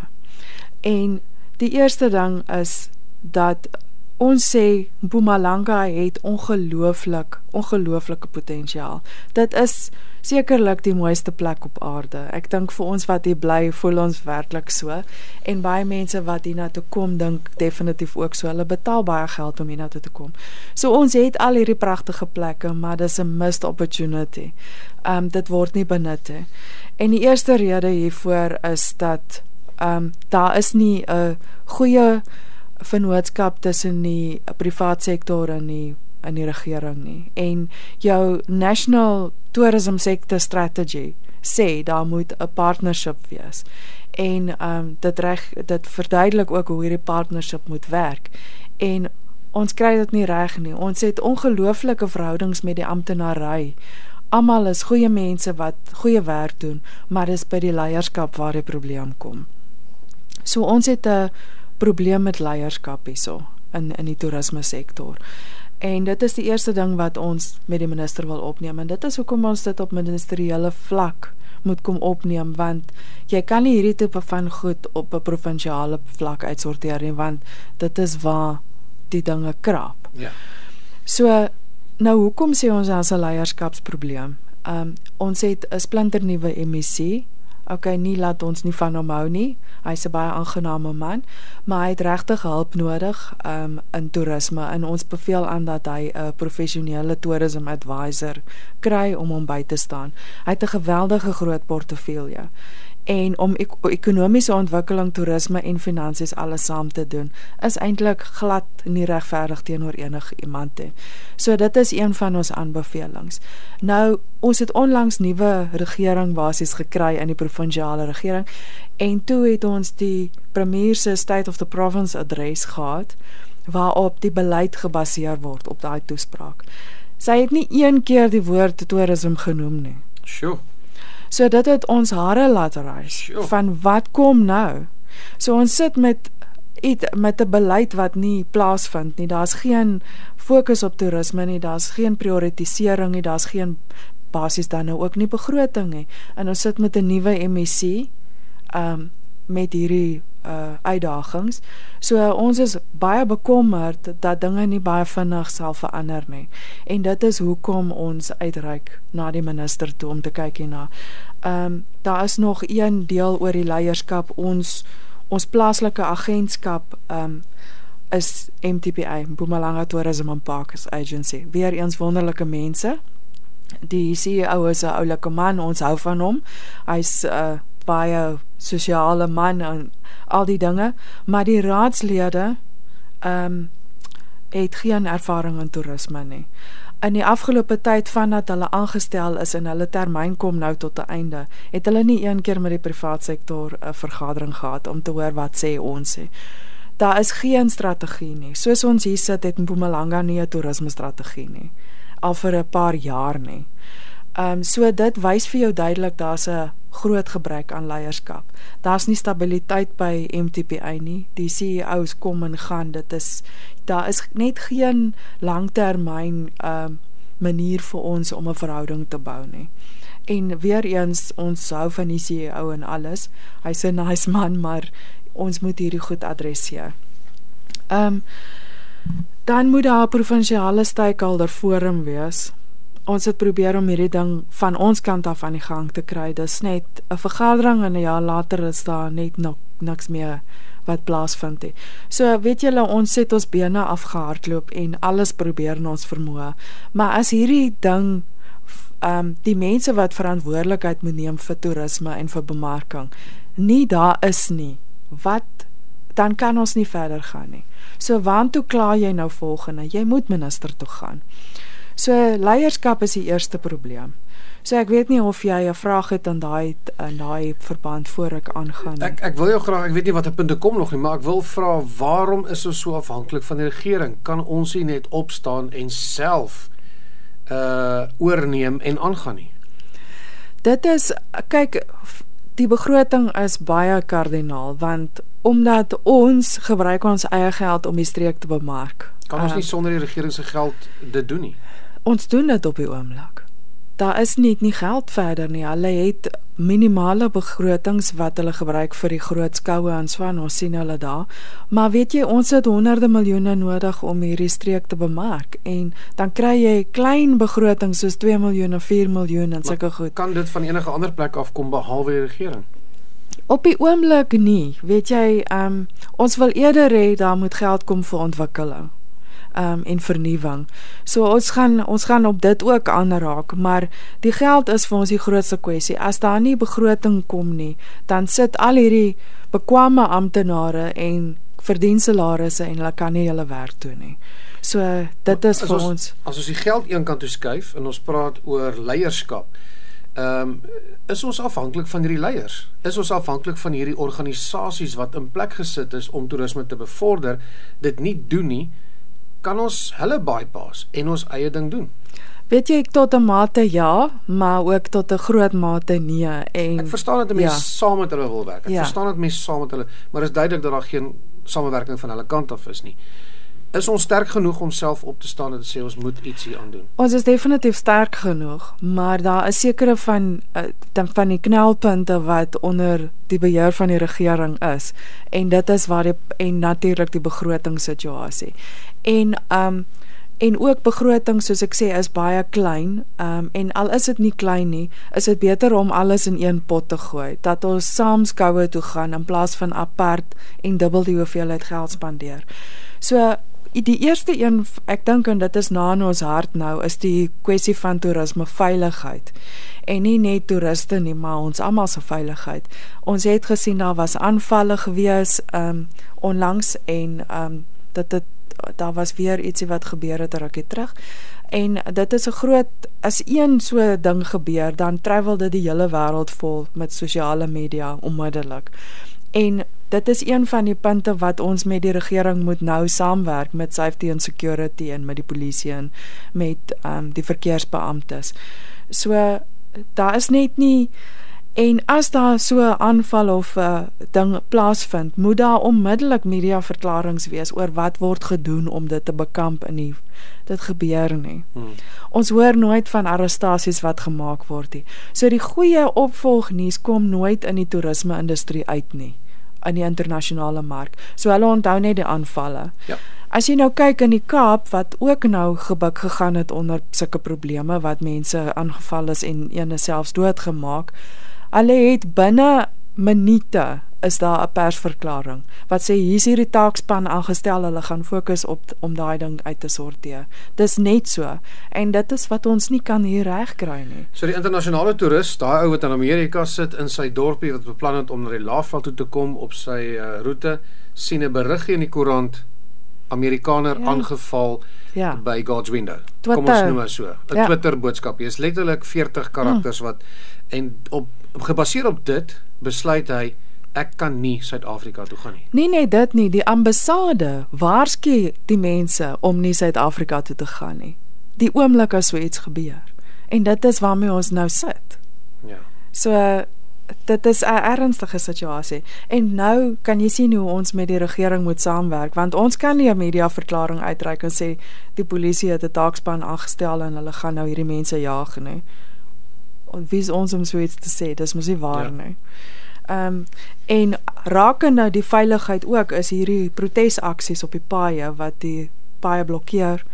En die eerste ding is dat ons sê Mpumalanga het ongelooflik, ongelooflike potensiaal. Dit is sekerlik die mooiste plek op aarde. Ek dink vir ons wat hier bly, voel ons werklik so. En baie mense wat hiernatoe kom, dink definitief ook so. Hulle betaal baie geld om hiernatoe te kom. So ons het al hierdie pragtige plekke, maar dis 'n missed opportunity. Um, dit word nie benut he. En die eerste rede hiervoor is dat um, daar is nie 'n goeie vennootskap tussen die privaat sektor en die, en die regering nie. En jou National Tourism Sector Strategy sê daar moet 'n partnership wees. En um, dit, reg, dit verduidelik ook hoe hierdie partnership moet werk. En ons kry dit nie reg nie. Ons het ongelooflike verhoudings met die amptenary. Almal is goeie mense wat goeie werk doen, maar dis by die leierskap waar die probleem kom. So ons het 'n probleem met leierskap hierso in in die toerisme sektor. En dit is die eerste ding wat ons met die minister wil opneem, en dit is hoekom ons dit op ministeriële vlak moet kom opneem, want jy kan nie hierdie tipe van goed op 'n provinsiale vlak uitsorteer nie, want dit is waar die dinge krap. Ja. So, nou hoekom sê ons as 'n leierskapsprobleem? Um, ons het 'n splinternuwe M E C. Ok, nie laat ons nie van hom hou nie. Hy's 'n baie aangename man, maar hy het regtig hulp nodig um, in toerisme, en ons beveel aan dat hy 'n professionele tourism advisor kry om hom by te staan. Hy het 'n geweldige groot portefeulje en om ek ekonomiese ontwikkeling, toerisme en finansies alles saam te doen, is eintlik glad nie regverdig teenoor enige iemand nie. So dit is een van ons aanbevelings. Nou, ons het onlangs nuwe regering basies gekry in die provinsiale regering, en toe het ons die premier se State of the Province adres gehad, waarop die beleid gebaseer word op daai toespraak. Sy het nie een keer die woord toerisme genoem nie. Sure. So dit het ons hare laat reis, Sure. van wat kom nou? So ons sit met iets, met 'n beleid wat nie plaasvind nie, daar's geen fokus op toerisme nie, daar's geen prioritisering nie, daar's geen basies dan nou ook nie begroting nie, en ons sit met 'n nuwe M E C, um, met hierdie uh, uitdagings, so uh, ons is baie bekommerd dat dinge nie baie vinnig sal verander nie, en dit is hoekom ons uitreik na die minister toe om te kyk hierna. Um, daar is nog een deel oor die leierskap, ons ons plaaslike agentskap um, is M T P A, Mpumalanga Tourism and Parks Agency, weer eens wonderlike mense. Die C E O is 'n oulike man, ons hou van hom, hy's uh, baie sosiale man en al die dinge, maar die raadslede um, het geen ervaring in toerisme nie. In die afgelope tyd vandat hulle aangestel is en hulle termyn kom nou tot 'n einde, het hulle nie een keer met die privaat sektor 'n vergadering gehad om te hoor wat sê ons sê. Daar is geen strategie nie. Soos ons hier sit, het Mpumalanga nie 'n toerisme strategie nie, al vir 'n paar jaar nie. Um, so dit wys vir jou duidelik, daar's 'n groot gebrek aan leierskap. Daar's nie stabiliteit by M T P A nie, die C E O's kom en gaan, dit is, daar is net geen langtermyn um, manier vir ons om 'n verhouding te bou nie. En weer eens, ons hou van die C E O en alles, hy's 'n nice man, maar ons moet hierdie goed adresseer. Um, dan moet daar 'n provinsiale stakeholder forum wees. Ons het probeer om hierdie ding van ons kant af aan die gang te kry. Dis net 'n vergadering en 'n jaar later is daar net nog niks meer wat plaasvind het. So weet julle, ons het ons bene afgehardloop en alles probeer in ons vermoë. Maar as hierdie ding, um, die mense wat verantwoordelikheid moet neem vir toerisme en vir bemarking, nie daar is nie, wat, dan kan ons nie verder gaan nie. So waartoe kla jy nou volgende? Jy moet minister toe gaan. So leierskap is die eerste probleem. So ek weet nie of jy 'n vraag het in daai in daai verband voor ek aangaan nie. Ek ek wil jou graag, ek weet nie wat 'n punte kom nog nie, maar ek wil vra, waarom is ons so afhanklik van die regering? Kan ons nie net opstaan en self uh oorneem en aangaan nie? Dit is, kyk, die begroting is baie kardinaal, want omdat ons gebruik ons eie geld om die streek te bemark. Kan ons uh, nie sonder die regering se geld dit doen nie? Ons doen dit op die oomblik. Daar is nie nie geld verder nie. Hulle het minimale begrotings wat hulle gebruik vir die groot skoue en Swan, ons sien hulle daar. Maar weet jy, ons het honderde miljoene nodig om hierdie streek te bemark, en dan kry jy klein begrotings soos twee miljoen of vier miljoen en sulke goed. Kan dit van enige ander plek afkom behalwe die regering? Op die oomblik nie. Weet jy, um, ons wil eerder hê daar moet geld kom vir ontwikkeling. Um, en vernuwing. So ons gaan, ons gaan op dit ook aanraak, maar die geld is vir ons die grootste kwessie. As daar nie begroting kom nie, dan sit al hierdie bekwame amptenare en verdien salarisse en hulle kan nie hulle werk doen nie. So dit is as vir ons, ons. As ons die geld een kant toe skuif en ons praat oor leierskap, um, is ons afhanklik van hierdie leiers? Is ons afhanklik van hierdie organisasies wat in plek gesit is om toerisme te bevorder, dit nie doen nie? Kan ons hulle bypass en ons eie ding doen? Weet jy, tot 'n mate ja, maar ook tot 'n groot mate nee. En Ek verstaan dat 'n mens ja. saam met hulle wil werk. Ek Ja. verstaan dat mense saam met hulle, maar is duidelik dat daar geen samewerking van hulle kant af is nie. Is ons sterk genoeg om self op te staan en te sê ons moet iets hier aan doen? Ons is definitief sterk genoeg, maar daar is sekere van uh, van die knelpunte wat onder die beheer van die regering is, en dit is waar die, en natuurlik die begrotingssituasie. En um en ook begroting, soos ek sê, is baie klein, um, en al is dit nie klein nie, is dit beter om alles in een pot te gooi, dat ons saam skoue toe gaan in plaas van apart en dubbel die hoeveelheid geld spandeer. So die eerste een, ek dink en dit is na in ons hart nou, is die kwessie van toerisme veiligheid. En nie net toeriste nie, maar ons almal se veiligheid. Ons het gesien daar was aanvalle gewees um, onlangs en um, dit het daar was weer ietsie wat gebeur het 'n rukkie terug. En dit is 'n groot, as een so ding gebeur, dan travel dit die hele wêreld vol met sosiale media onmiddellik. En dit is een van die punte wat ons met die regering moet nou saamwerk met safety and security en met die polisie en met um, die verkeersbeamptes. So daar is net nie, en as daar so 'n aanval of 'n uh, ding plaasvind, moet daar onmiddellik mediaverklaringe wees oor wat word gedoen om dit te bekamp in die dit gebeur nie. Hmm. Ons hoor nooit van arrestasies wat gemaak word nie. So die goeie opvolgnuus kom nooit in die toerisme-industrie uit nie, in die internasionale mark. So hulle onthou net die aanvalle. Ja. As jy nou kyk in die Kaap, wat ook nou gebuk gegaan het onder sulke probleme, wat mense aangeval is en ene selfs doodgemaak, hulle het binne minute is daar 'n persverklaring wat sê hier is hierdie taakspan aangestel, hulle gaan fokus op om daai ding uit te sorteer. Dis net so, en dit is wat ons nie kan hier regkry nie. So die internasionale toerist, daai ou wat in Amerika sit in sy dorpie wat beplan het om na die Laagveld toe te kom op sy uh, roete, sien 'n beriggie in die koerant, Amerikaner ja. aangeval ja. by God's Window. Twitter. Kom ons noem maar so. 'n ja. Twitter boodskap. Jy is letterlik veertig karakters mm. wat, en op gebaseer op dit besluit hy, ek kan nie Suid-Afrika toe gaan nie. Nie net dit nie, die ambassade waarsku die mense om nie Suid-Afrika toe te gaan nie. Die oomblik as so iets gebeur. En dit is waarmee ons nou sit. Ja. So dit is 'n ernstige situasie. En nou kan jy sien hoe ons met die regering moet saamwerk, want ons kan nie 'n mediaverklaring uitreik en sê die polisie het 'n taakspan aangestel en hulle gaan nou hierdie mense jaag nie. Wie is ons om so iets te sê? Dis mos nie waar ja. nie. Um, en rakende die veiligheid ook is hierdie protesaksies op die paaie wat die paaie blokkeer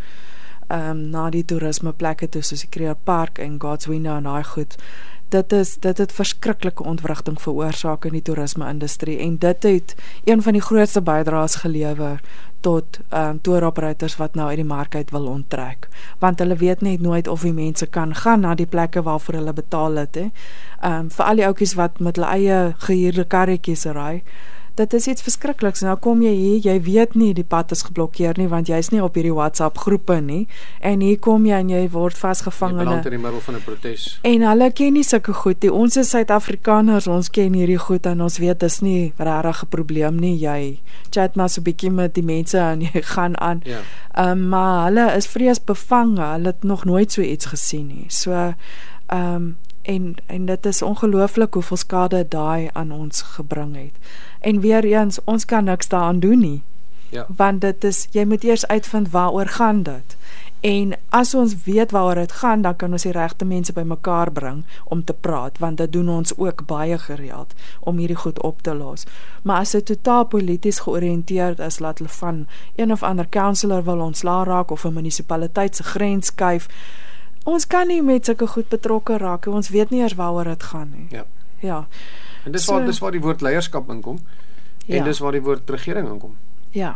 um, na die toerismeplekke toe soos die Kruger Park en God's Window en daai goed. Dit is dit het verskriklike ontwrigting veroorsaak in die toerisme-industrie en dit het een van die grootste bydraes gelewer tot um, toeroperaators wat nou uit die mark uit wil onttrek, want hulle weet net nooit of die mense kan gaan na die plekke waarvoor hulle betaal het, hè. Um, vir al die ouetjies wat met hulle eie gehuurde karretjies ry, dit is iets verskrikliks. Nou kom jy hier, jy weet nie die pad is geblokkeer nie, want jy's nie op hierdie WhatsApp groepe nie, en hier kom jy en jy word vasgevang in die middel van 'n protes. En hulle ken nie sulke goed nie. Ons is Suid-Afrikaners, ons ken hierdie goed en ons weet dis nie regtig 'n probleem nie. Jy chat maar so 'n bietjie met die mense en jy gaan aan. Ja. Um, maar hulle is vreesbevange. Hulle het nog nooit so iets gesien nie. So um, en en dit is ongelooflik hoeveel skade daai aan ons gebring het. En weer eens, ons kan niks daaraan doen nie. Ja. Want dit is, jy moet eers uitvind waaroor gaan dit. En as ons weet waaroor dit gaan, dan kan ons die regte mense bymekaar bring om te praat, want dit doen ons ook baie gereeld om hierdie goed op te los. Maar as dit totaal polities georiënteerd is, laat hulle van een of ander councillor wil ontslaa raak of 'n munisipaliteit se grens skuif, ons kan nie met sulke goed betrokke raak, ons weet nie eers waaroor dit gaan nie. Ja. Ja. En dis so, waar dis waar die woord leierskap inkom. En ja. dis waar die woord regering inkom. Ja.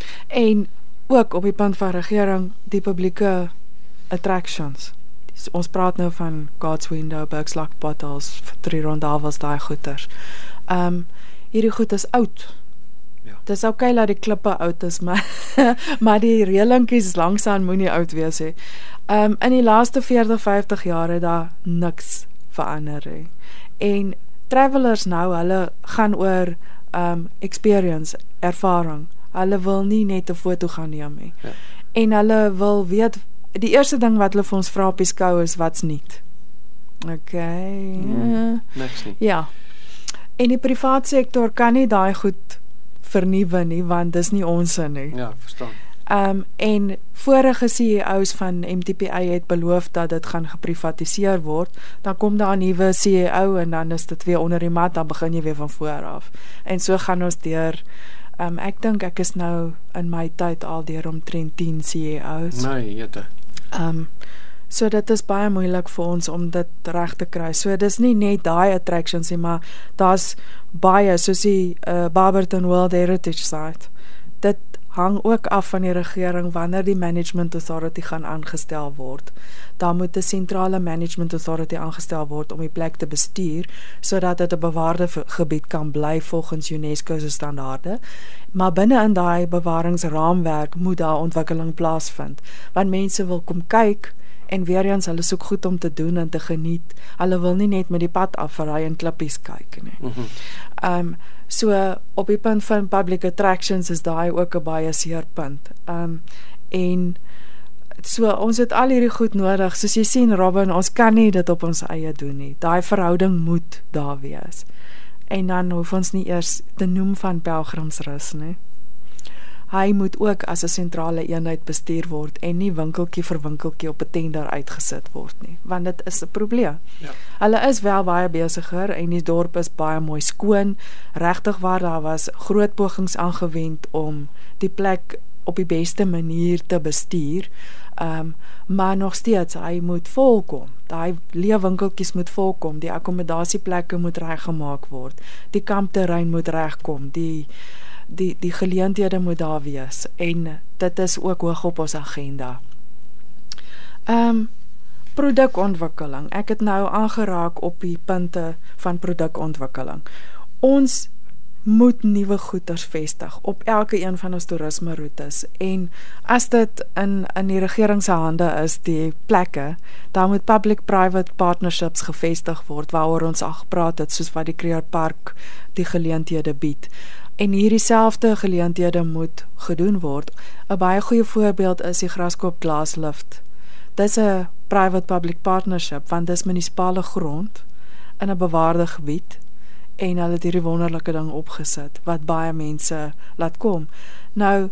En ook op die punt van regering, die publieke attractions. Ons praat nou van God's Window, Bergslaag Bottles, Three Rondavels, daai goeters. Um hierdie goed is oud. Ja. Dis okay dat die klippe oud is, maar maar die reëlingkies langsaan moenie oud wees hè. Um in die laaste veertig, vyftig jaar het daar niks verander hè. En travelers nou, hulle gaan oor um, experience, ervaring. Hulle wil nie net 'n foto gaan neem nie. Ja. En hulle wil weet, die eerste ding wat hulle vir ons vra op die skou is, wat's nuut? Okay. Hmm, niks nie. Ja. En die privaat sektor kan nie daai goed vernuwe nie, want dis nie ons nie. Ja, verstaan. Um, en vorige C E O's van M T P A het beloof dat dit gaan geprivatiseer word, dan kom daar 'n nuwe C E O en dan is dit weer onder die mat, dan begin jy weer van voor af. En so gaan ons deur, um, ek dink ek is nou in my tyd al deur omtrent tien C E O's. Nee, jette. Um, so dit is baie moeilik vir ons om dit reg te kry. So dis nie net daai attractions nie, maar daar's baie, soos die uh, Barberton World Heritage Site. Dit hang ook af van die regering wanneer die management authority gaan aangestel word. Daar moet 'n sentrale management authority aangestel word om die plek te bestuur, sodat dit 'n bewaarde gebied kan bly volgens UNESCO se standaarde. Maar binne in daai bewaringsraamwerk moet daar ontwikkeling plaasvind, want mense wil kom kyk en weer eens hulle soek goed om te doen en te geniet. Hulle wil nie net met die pad afry en klippies kyk nie. Mm-hmm. Um so op die punt van public attractions is daai ook 'n baie seer punt. Um en so ons het al hierdie goed nodig. Soos jy sien, Robin, ons kan nie dit op ons eie doen nie. Daai verhouding moet daar wees. En dan hoef ons nie eers te noem van pelgrimsrus nie. Hy moet ook as 'n sentrale eenheid bestuur word en nie winkeltjie vir winkeltjie op 'n tender uitgesit word nie, want dit is 'n probleem. Ja. Hulle is wel baie besiger en die dorp is baie mooi skoon. Regtig waar, daar was groot pogings aangewend om die plek op die beste manier te bestuur. Um, maar nog steeds, hy moet volkom. Daai leewinkeltjies moet volkom, die akkommodasieplekke moet reggemaak word, die kampterrein moet regkom, die die die geleenthede moet daar wees en dit is ook hoog op ons agenda. Ehm um, produkontwikkeling. Ek het nou aangeraak op die punte van produkontwikkeling. Ons moet nuwe goederes vestig op elke een van ons toerisme roetes en as dit in in die regering se hande is, die plekke, dan moet public-private partnerships gevestig word waaroor ons al gepraat het, soos wat die Kruger Park die geleenthede bied. En hierdie selfde geleenthede moet gedoen word. 'n Baie goeie voorbeeld is die Graskop Glaaslift. Dis 'n private-public partnership, want dis munisipale grond in 'n bewaarde gebied en hulle het hierdie wonderlike ding opgesit wat baie mense laat kom. Nou,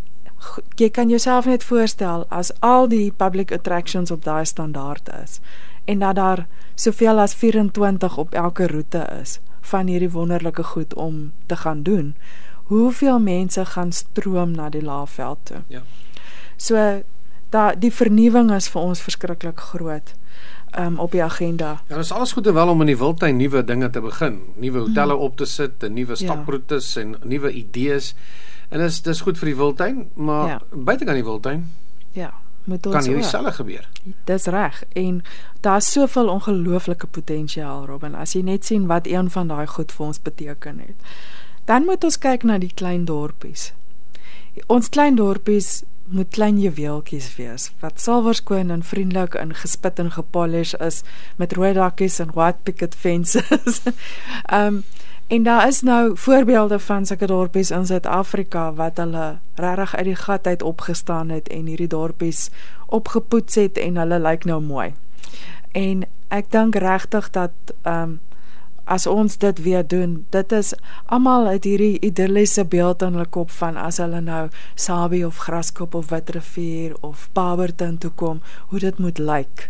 jy kan jouself net voorstel as al die public attractions op daai standaard is en dat daar soveel as vyf-en-twintig op elke roete is van hierdie wonderlike goed om te gaan doen. Hoeveel mense gaan stroom na die Laagveld toe? Ja. So, da, die vernuwing is vir ons verskriklik groot um, op die agenda. Ja, dit is alles goed en wel om in die Wildtuin nuwe dinge te begin, nuwe hotelle hmm. op te sit, en nuwe staproetes ja. en nuwe idees. En dis dis goed vir die Wildtuin, maar ja. buite aan die Wildtuin ja, moet ons kan hierdie selfe gebeur. Dis reg en daar's soveel ongelooflike potensiaal, Robin, as jy net sien wat een van daai goed vir ons beteken het. Dan moet ons kyk na die klein dorpies. Ons klein dorpies moet klein juweeltjies wees, wat silverskoon en vriendelik en gespit en gepolish is, met rooi dakkies en white picket fences. um, en daar is nou voorbeelde van sulke dorpies in Suid-Afrika, wat hulle regtig uit die gat uit opgestaan het, en hierdie dorpies opgepoets het, en hulle lyk nou mooi. En ek dink regtig dat, um, as ons dit weer doen, dit is, almal het hierdie idylliese beeld in hulle kop van, as hulle nou Sabie of Graskop of Witrifuur of Barberton toe kom, hoe dit moet lyk,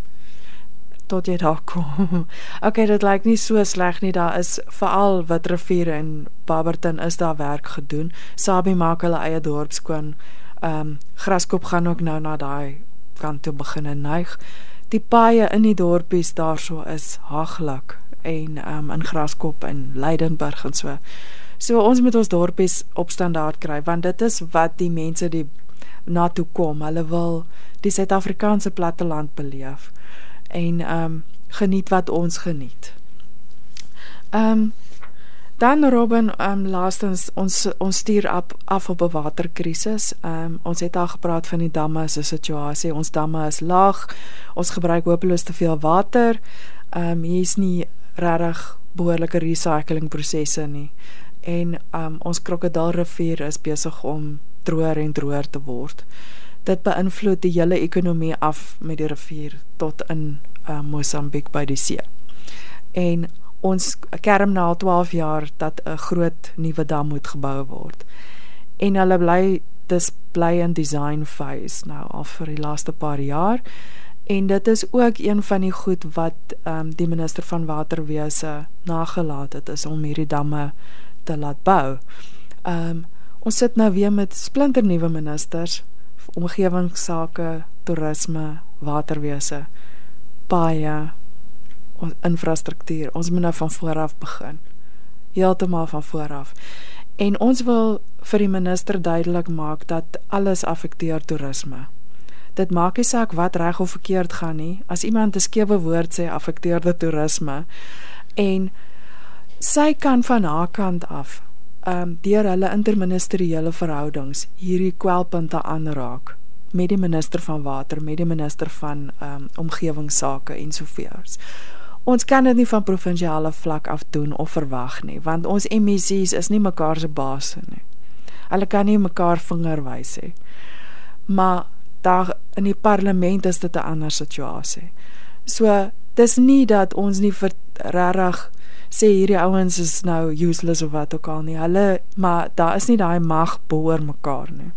tot jy daar kom. Ok, dit lyk nie so sleg nie, daar is, veral Witrifuur en Barberton is daar werk gedoen, Sabie maak hulle eie dorp skoon, um, Graskop gaan ook nou na daai kant toe begin en neig. Die paaie in die dorpies daar so is haglik, en um, in Graskop en Leidenburg en so. So ons moet ons dorpies op standaard kry, want dit is wat die mense die na toe kom. Hulle wil die Suid-Afrikaanse platteland beleef en um, geniet wat ons geniet. Um, dan Robin, um, laastens, ons, ons stuur af, af op 'n waterkrisis. Um, ons het al gepraat van die damme as 'n situasie. Ons damme is laag, ons gebruik hopeloos te veel water. Um, hier is nie regtig behoorlike recyclingprosesse nie. En um, ons Krokodilrivier is besig om droër en droër te word. Dit beïnvloed die hele ekonomie af met die rivier tot in uh, Mosambiek by die see. En ons kerm na al twaalf jaar dat 'n groot nuwe dam moet gebou word. En hulle bly, dis bly in design phase nou al vir die laaste paar jaar. En dit is ook een van die goed wat um, die minister van Waterwese nagelaat het, is om hierdie damme te laat bou. Um, ons sit nou weer met splinternuwe ministers, omgewingsake, toerisme, waterwese, paaie, infrastruktuur. Ons moet nou van vooraf begin. Heeltemal van vooraf. En ons wil vir die minister duidelik maak dat alles affekteer toerisme. Dit maak nie saak wat reg of verkeerd gaan nie. As iemand 'n skewe woord sê, affekteer dit toerisme. En sy kan van haar kant af, um, deur hulle interministeriële verhoudings, hierdie kwelpunte aanraak met die minister van water, met die minister van um, omgewingsake en sovoorts. Ons kan dit nie van provinsiale vlak af doen of verwag nie, want ons M E C's is nie mekaar se baas nie. Hulle kan nie mekaar vinger wys nie. Maar daar in die parlement is dit 'n ander situasie. So, dis nie dat ons nie vir regtig sê hierdie ouens is nou useless of wat ook al nie. Hulle, maar daar is nie daai mag behoor mekaar nie.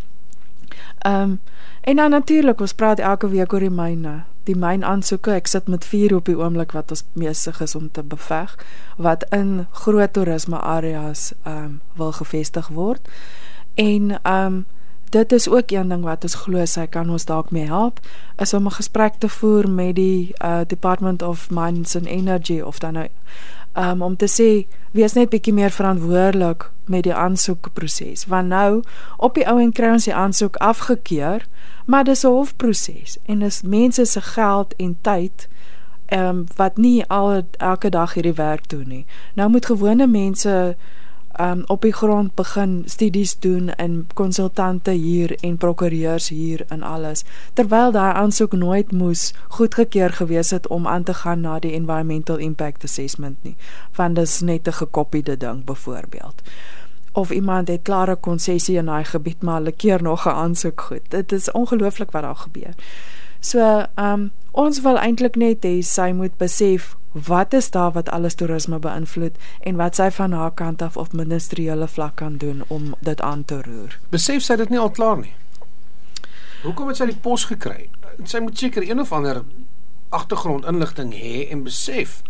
Um, en dan natuurlik, ons praat elke week oor die myne. Die mynaansoeke, ek sit met vier op die oomblik wat ons besig is om te beveg, wat in groot toerisme areas um, wil gevestig word. En um, dit is ook een ding wat ons glo sy kan ons dalk mee help, is om 'n gesprek te voer met die uh, Department of Mines and Energy, of dan nou, um, om te sê, wees net bietjie meer verantwoordelik met die aansoekproses, want nou, op die ou en kry ons die aansoek afgekeur, maar dis 'n hofproses, en dis mense se geld en tyd, um, wat nie al, elke dag hierdie werk doen nie. Nou moet gewone mense Um, op die grond begin studies doen en konsultante hier en prokureurs hier en alles, terwyl daai aansoek nooit moes goedgekeur gewees het om aan te gaan na die Environmental Impact Assessment nie, want dit is net 'n gekopiede ding byvoorbeeld. Of iemand het klare konsessie in daai gebied, maar hulle keer nog 'n aansoek goed. Dit is ongelooflik wat daar gebeur. So, um, ons wil eintlik net hê sy moet besef wat is daar wat alles toerisme beïnvloed en wat sy van haar kant af op ministeriële vlak kan doen om dit aan te roer. Besef sy dit nie al klaar nie? Hoekom het sy die pos gekry? Sy moet seker een of ander agtergrondinligting hê en besef,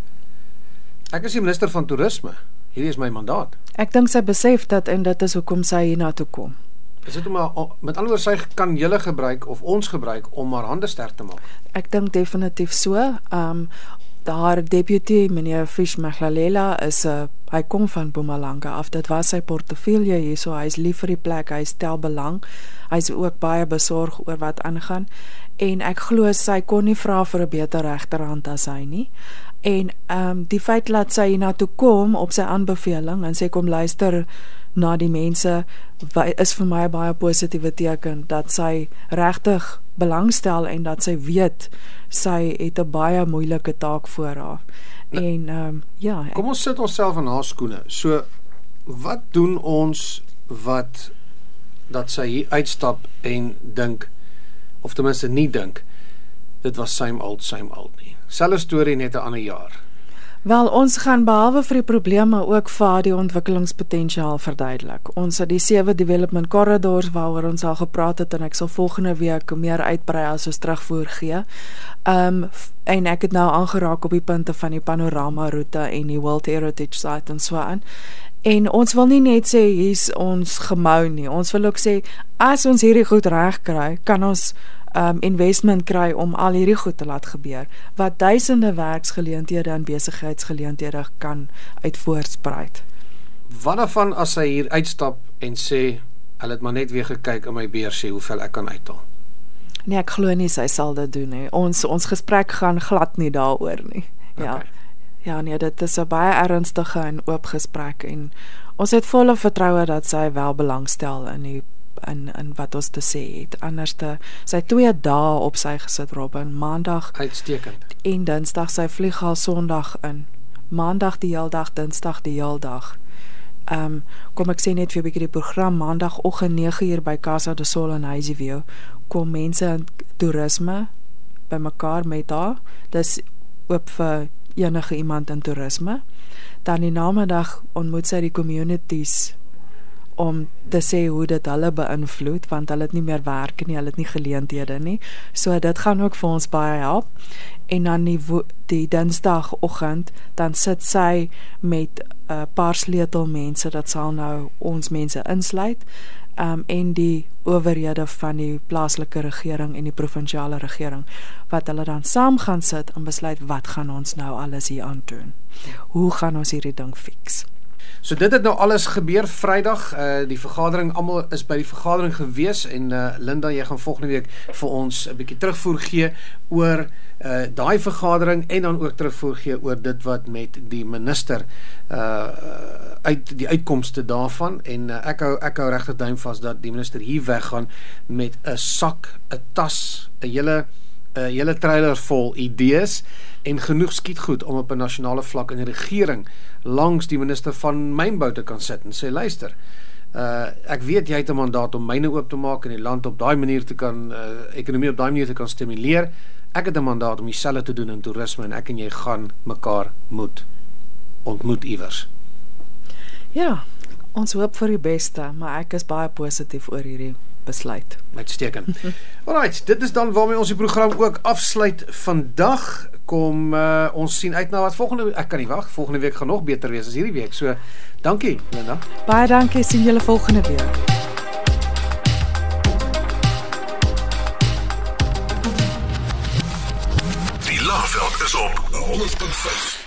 ek is die minister van toerisme, hierdie is my mandaat. Ek dink sy besef dat, en dit is hoekom sy hiernatoe kom. Is dit om, met ander woorde, sy kan julle gebruik of ons gebruik om haar hande sterk te maak? Ek dink definitief so. Um, Daar deputy, meneer Fish Maglalela, is, uh, hy kom van Mpumalanga af, dit was sy portefeulje hier, so hy is lief vir die plek, hy stel belang, hy is ook baie besorg oor wat aangaan, en ek glo sy kon nie vra vir 'n beter regterhand as hy nie, en um, die feit dat sy hiernatoe kom op sy aanbeveling, en sy kom luister na die mense, is vir my baie positiewe teken, dat sy regtig belangstel en dat sy weet, sy het 'n baie moeilike taak voor haar. Nou, en um, ja. Kom ons sit onsself in haar skoene. So, wat doen ons wat, dat sy hier uitstap en dink, of ten minste nie dink, dit was same old, same old nie. Selfe storie net 'n ander jaar. Wel, ons gaan behalwe vir die probleme ook vir die ontwikkelingspotensiaal verduidelik. Ons het die sewe development corridors waaroor ons al gepraat het, en ek sal volgende week meer uitbrei as ons terugvoer gee. Um, en ek het nou aangeraak op die punte van die panorama route en die World Heritage Site en so aan. En ons wil nie net sê, hier's ons gemou nie. Ons wil ook sê, as ons hierdie goed reg kry, kan ons Um, investment kry om al hierdie goed te laat gebeur, wat duisende werksgeleenthede en besigheidsgeleenthede kan uit voortspruit. Wat daarvan as sy hier uitstap en sê, hulle het maar net weer gekyk in my beer sê hoeveel ek kan uithaal? Nee, ek glo nie sy sal dit doen nie. Ons, ons gesprek gaan glad nie daaroor nie. Ja. Okay. Ja, nee, dit is 'n baie ernstige en oop gesprek, en ons het volle vertroue dat sy wel belangstel in die In, in wat ons te sê het. Anders te, sy twee dae op sy gesit, Robin, maandag uitstekend, en dinsdag, sy vlieg al sondag in, maandag die heel dag, dinsdag die heel dag. Um, kom ek sê net vir 'n bietjie die program, maandagoggend nege uur by Casa de Sol in Hazyview, kom mense in toerisme by mekaar met haar, dis oop vir enige iemand in toerisme. Dan die namiddag ontmoet sy die communities, om te sê hoe dit hulle beïnvloed, want hulle het nie meer werk nie, hulle het nie geleenthede nie, so dit gaan ook vir ons baie help. En dan die, die dinsdagoggend, dan sit sy met 'n uh, paar sleutelmense, dat sal nou ons mense insluit, um, en die owerhede van die plaaslike regering en die provinsiale regering, wat hulle dan saam gaan sit en besluit, wat gaan ons nou alles hier aan doen? Hoe gaan ons hierdie ding fix? So dit het nou alles gebeur Vrydag, uh, die vergadering, almal is by die vergadering gewees en uh, Linda, jy gaan volgende week vir ons 'n bietjie terugvoer gee oor uh, daai vergadering en dan ook terugvoer gee oor dit wat met die minister uh, uit die uitkomste daarvan en uh, ek hou ek hou regtig duim vas dat die minister hier weggaan met 'n sak, 'n tas, 'n hele 'n hele trailer vol idees en genoeg skietgoed om op 'n nasionale vlak in die regering langs die minister van mynbou te kan sit en sê luister, uh, ek weet jy het 'n mandaat om myne oop te maak en die land op daai manier te kan uh, ekonomie op daai manier te kan stimuleer. Ek het 'n mandaat om dieselfde te doen in toerisme en ek en jy gaan mekaar moet ontmoet iewers. Ja, ons hoop vir die beste, maar ek is baie positief oor hierdie besluit. Uitstekend. Alright, dit is dan waarmee ons die program ook afsluit vandag. Kom, uh, ons sien uit na wat volgende, ek kan nie wag, volgende week gaan nog beter wees as hierdie week. So, dankie, Linda. Baie dankie, sien julle volgende week. Die Laagveld is op honderd punt vyf.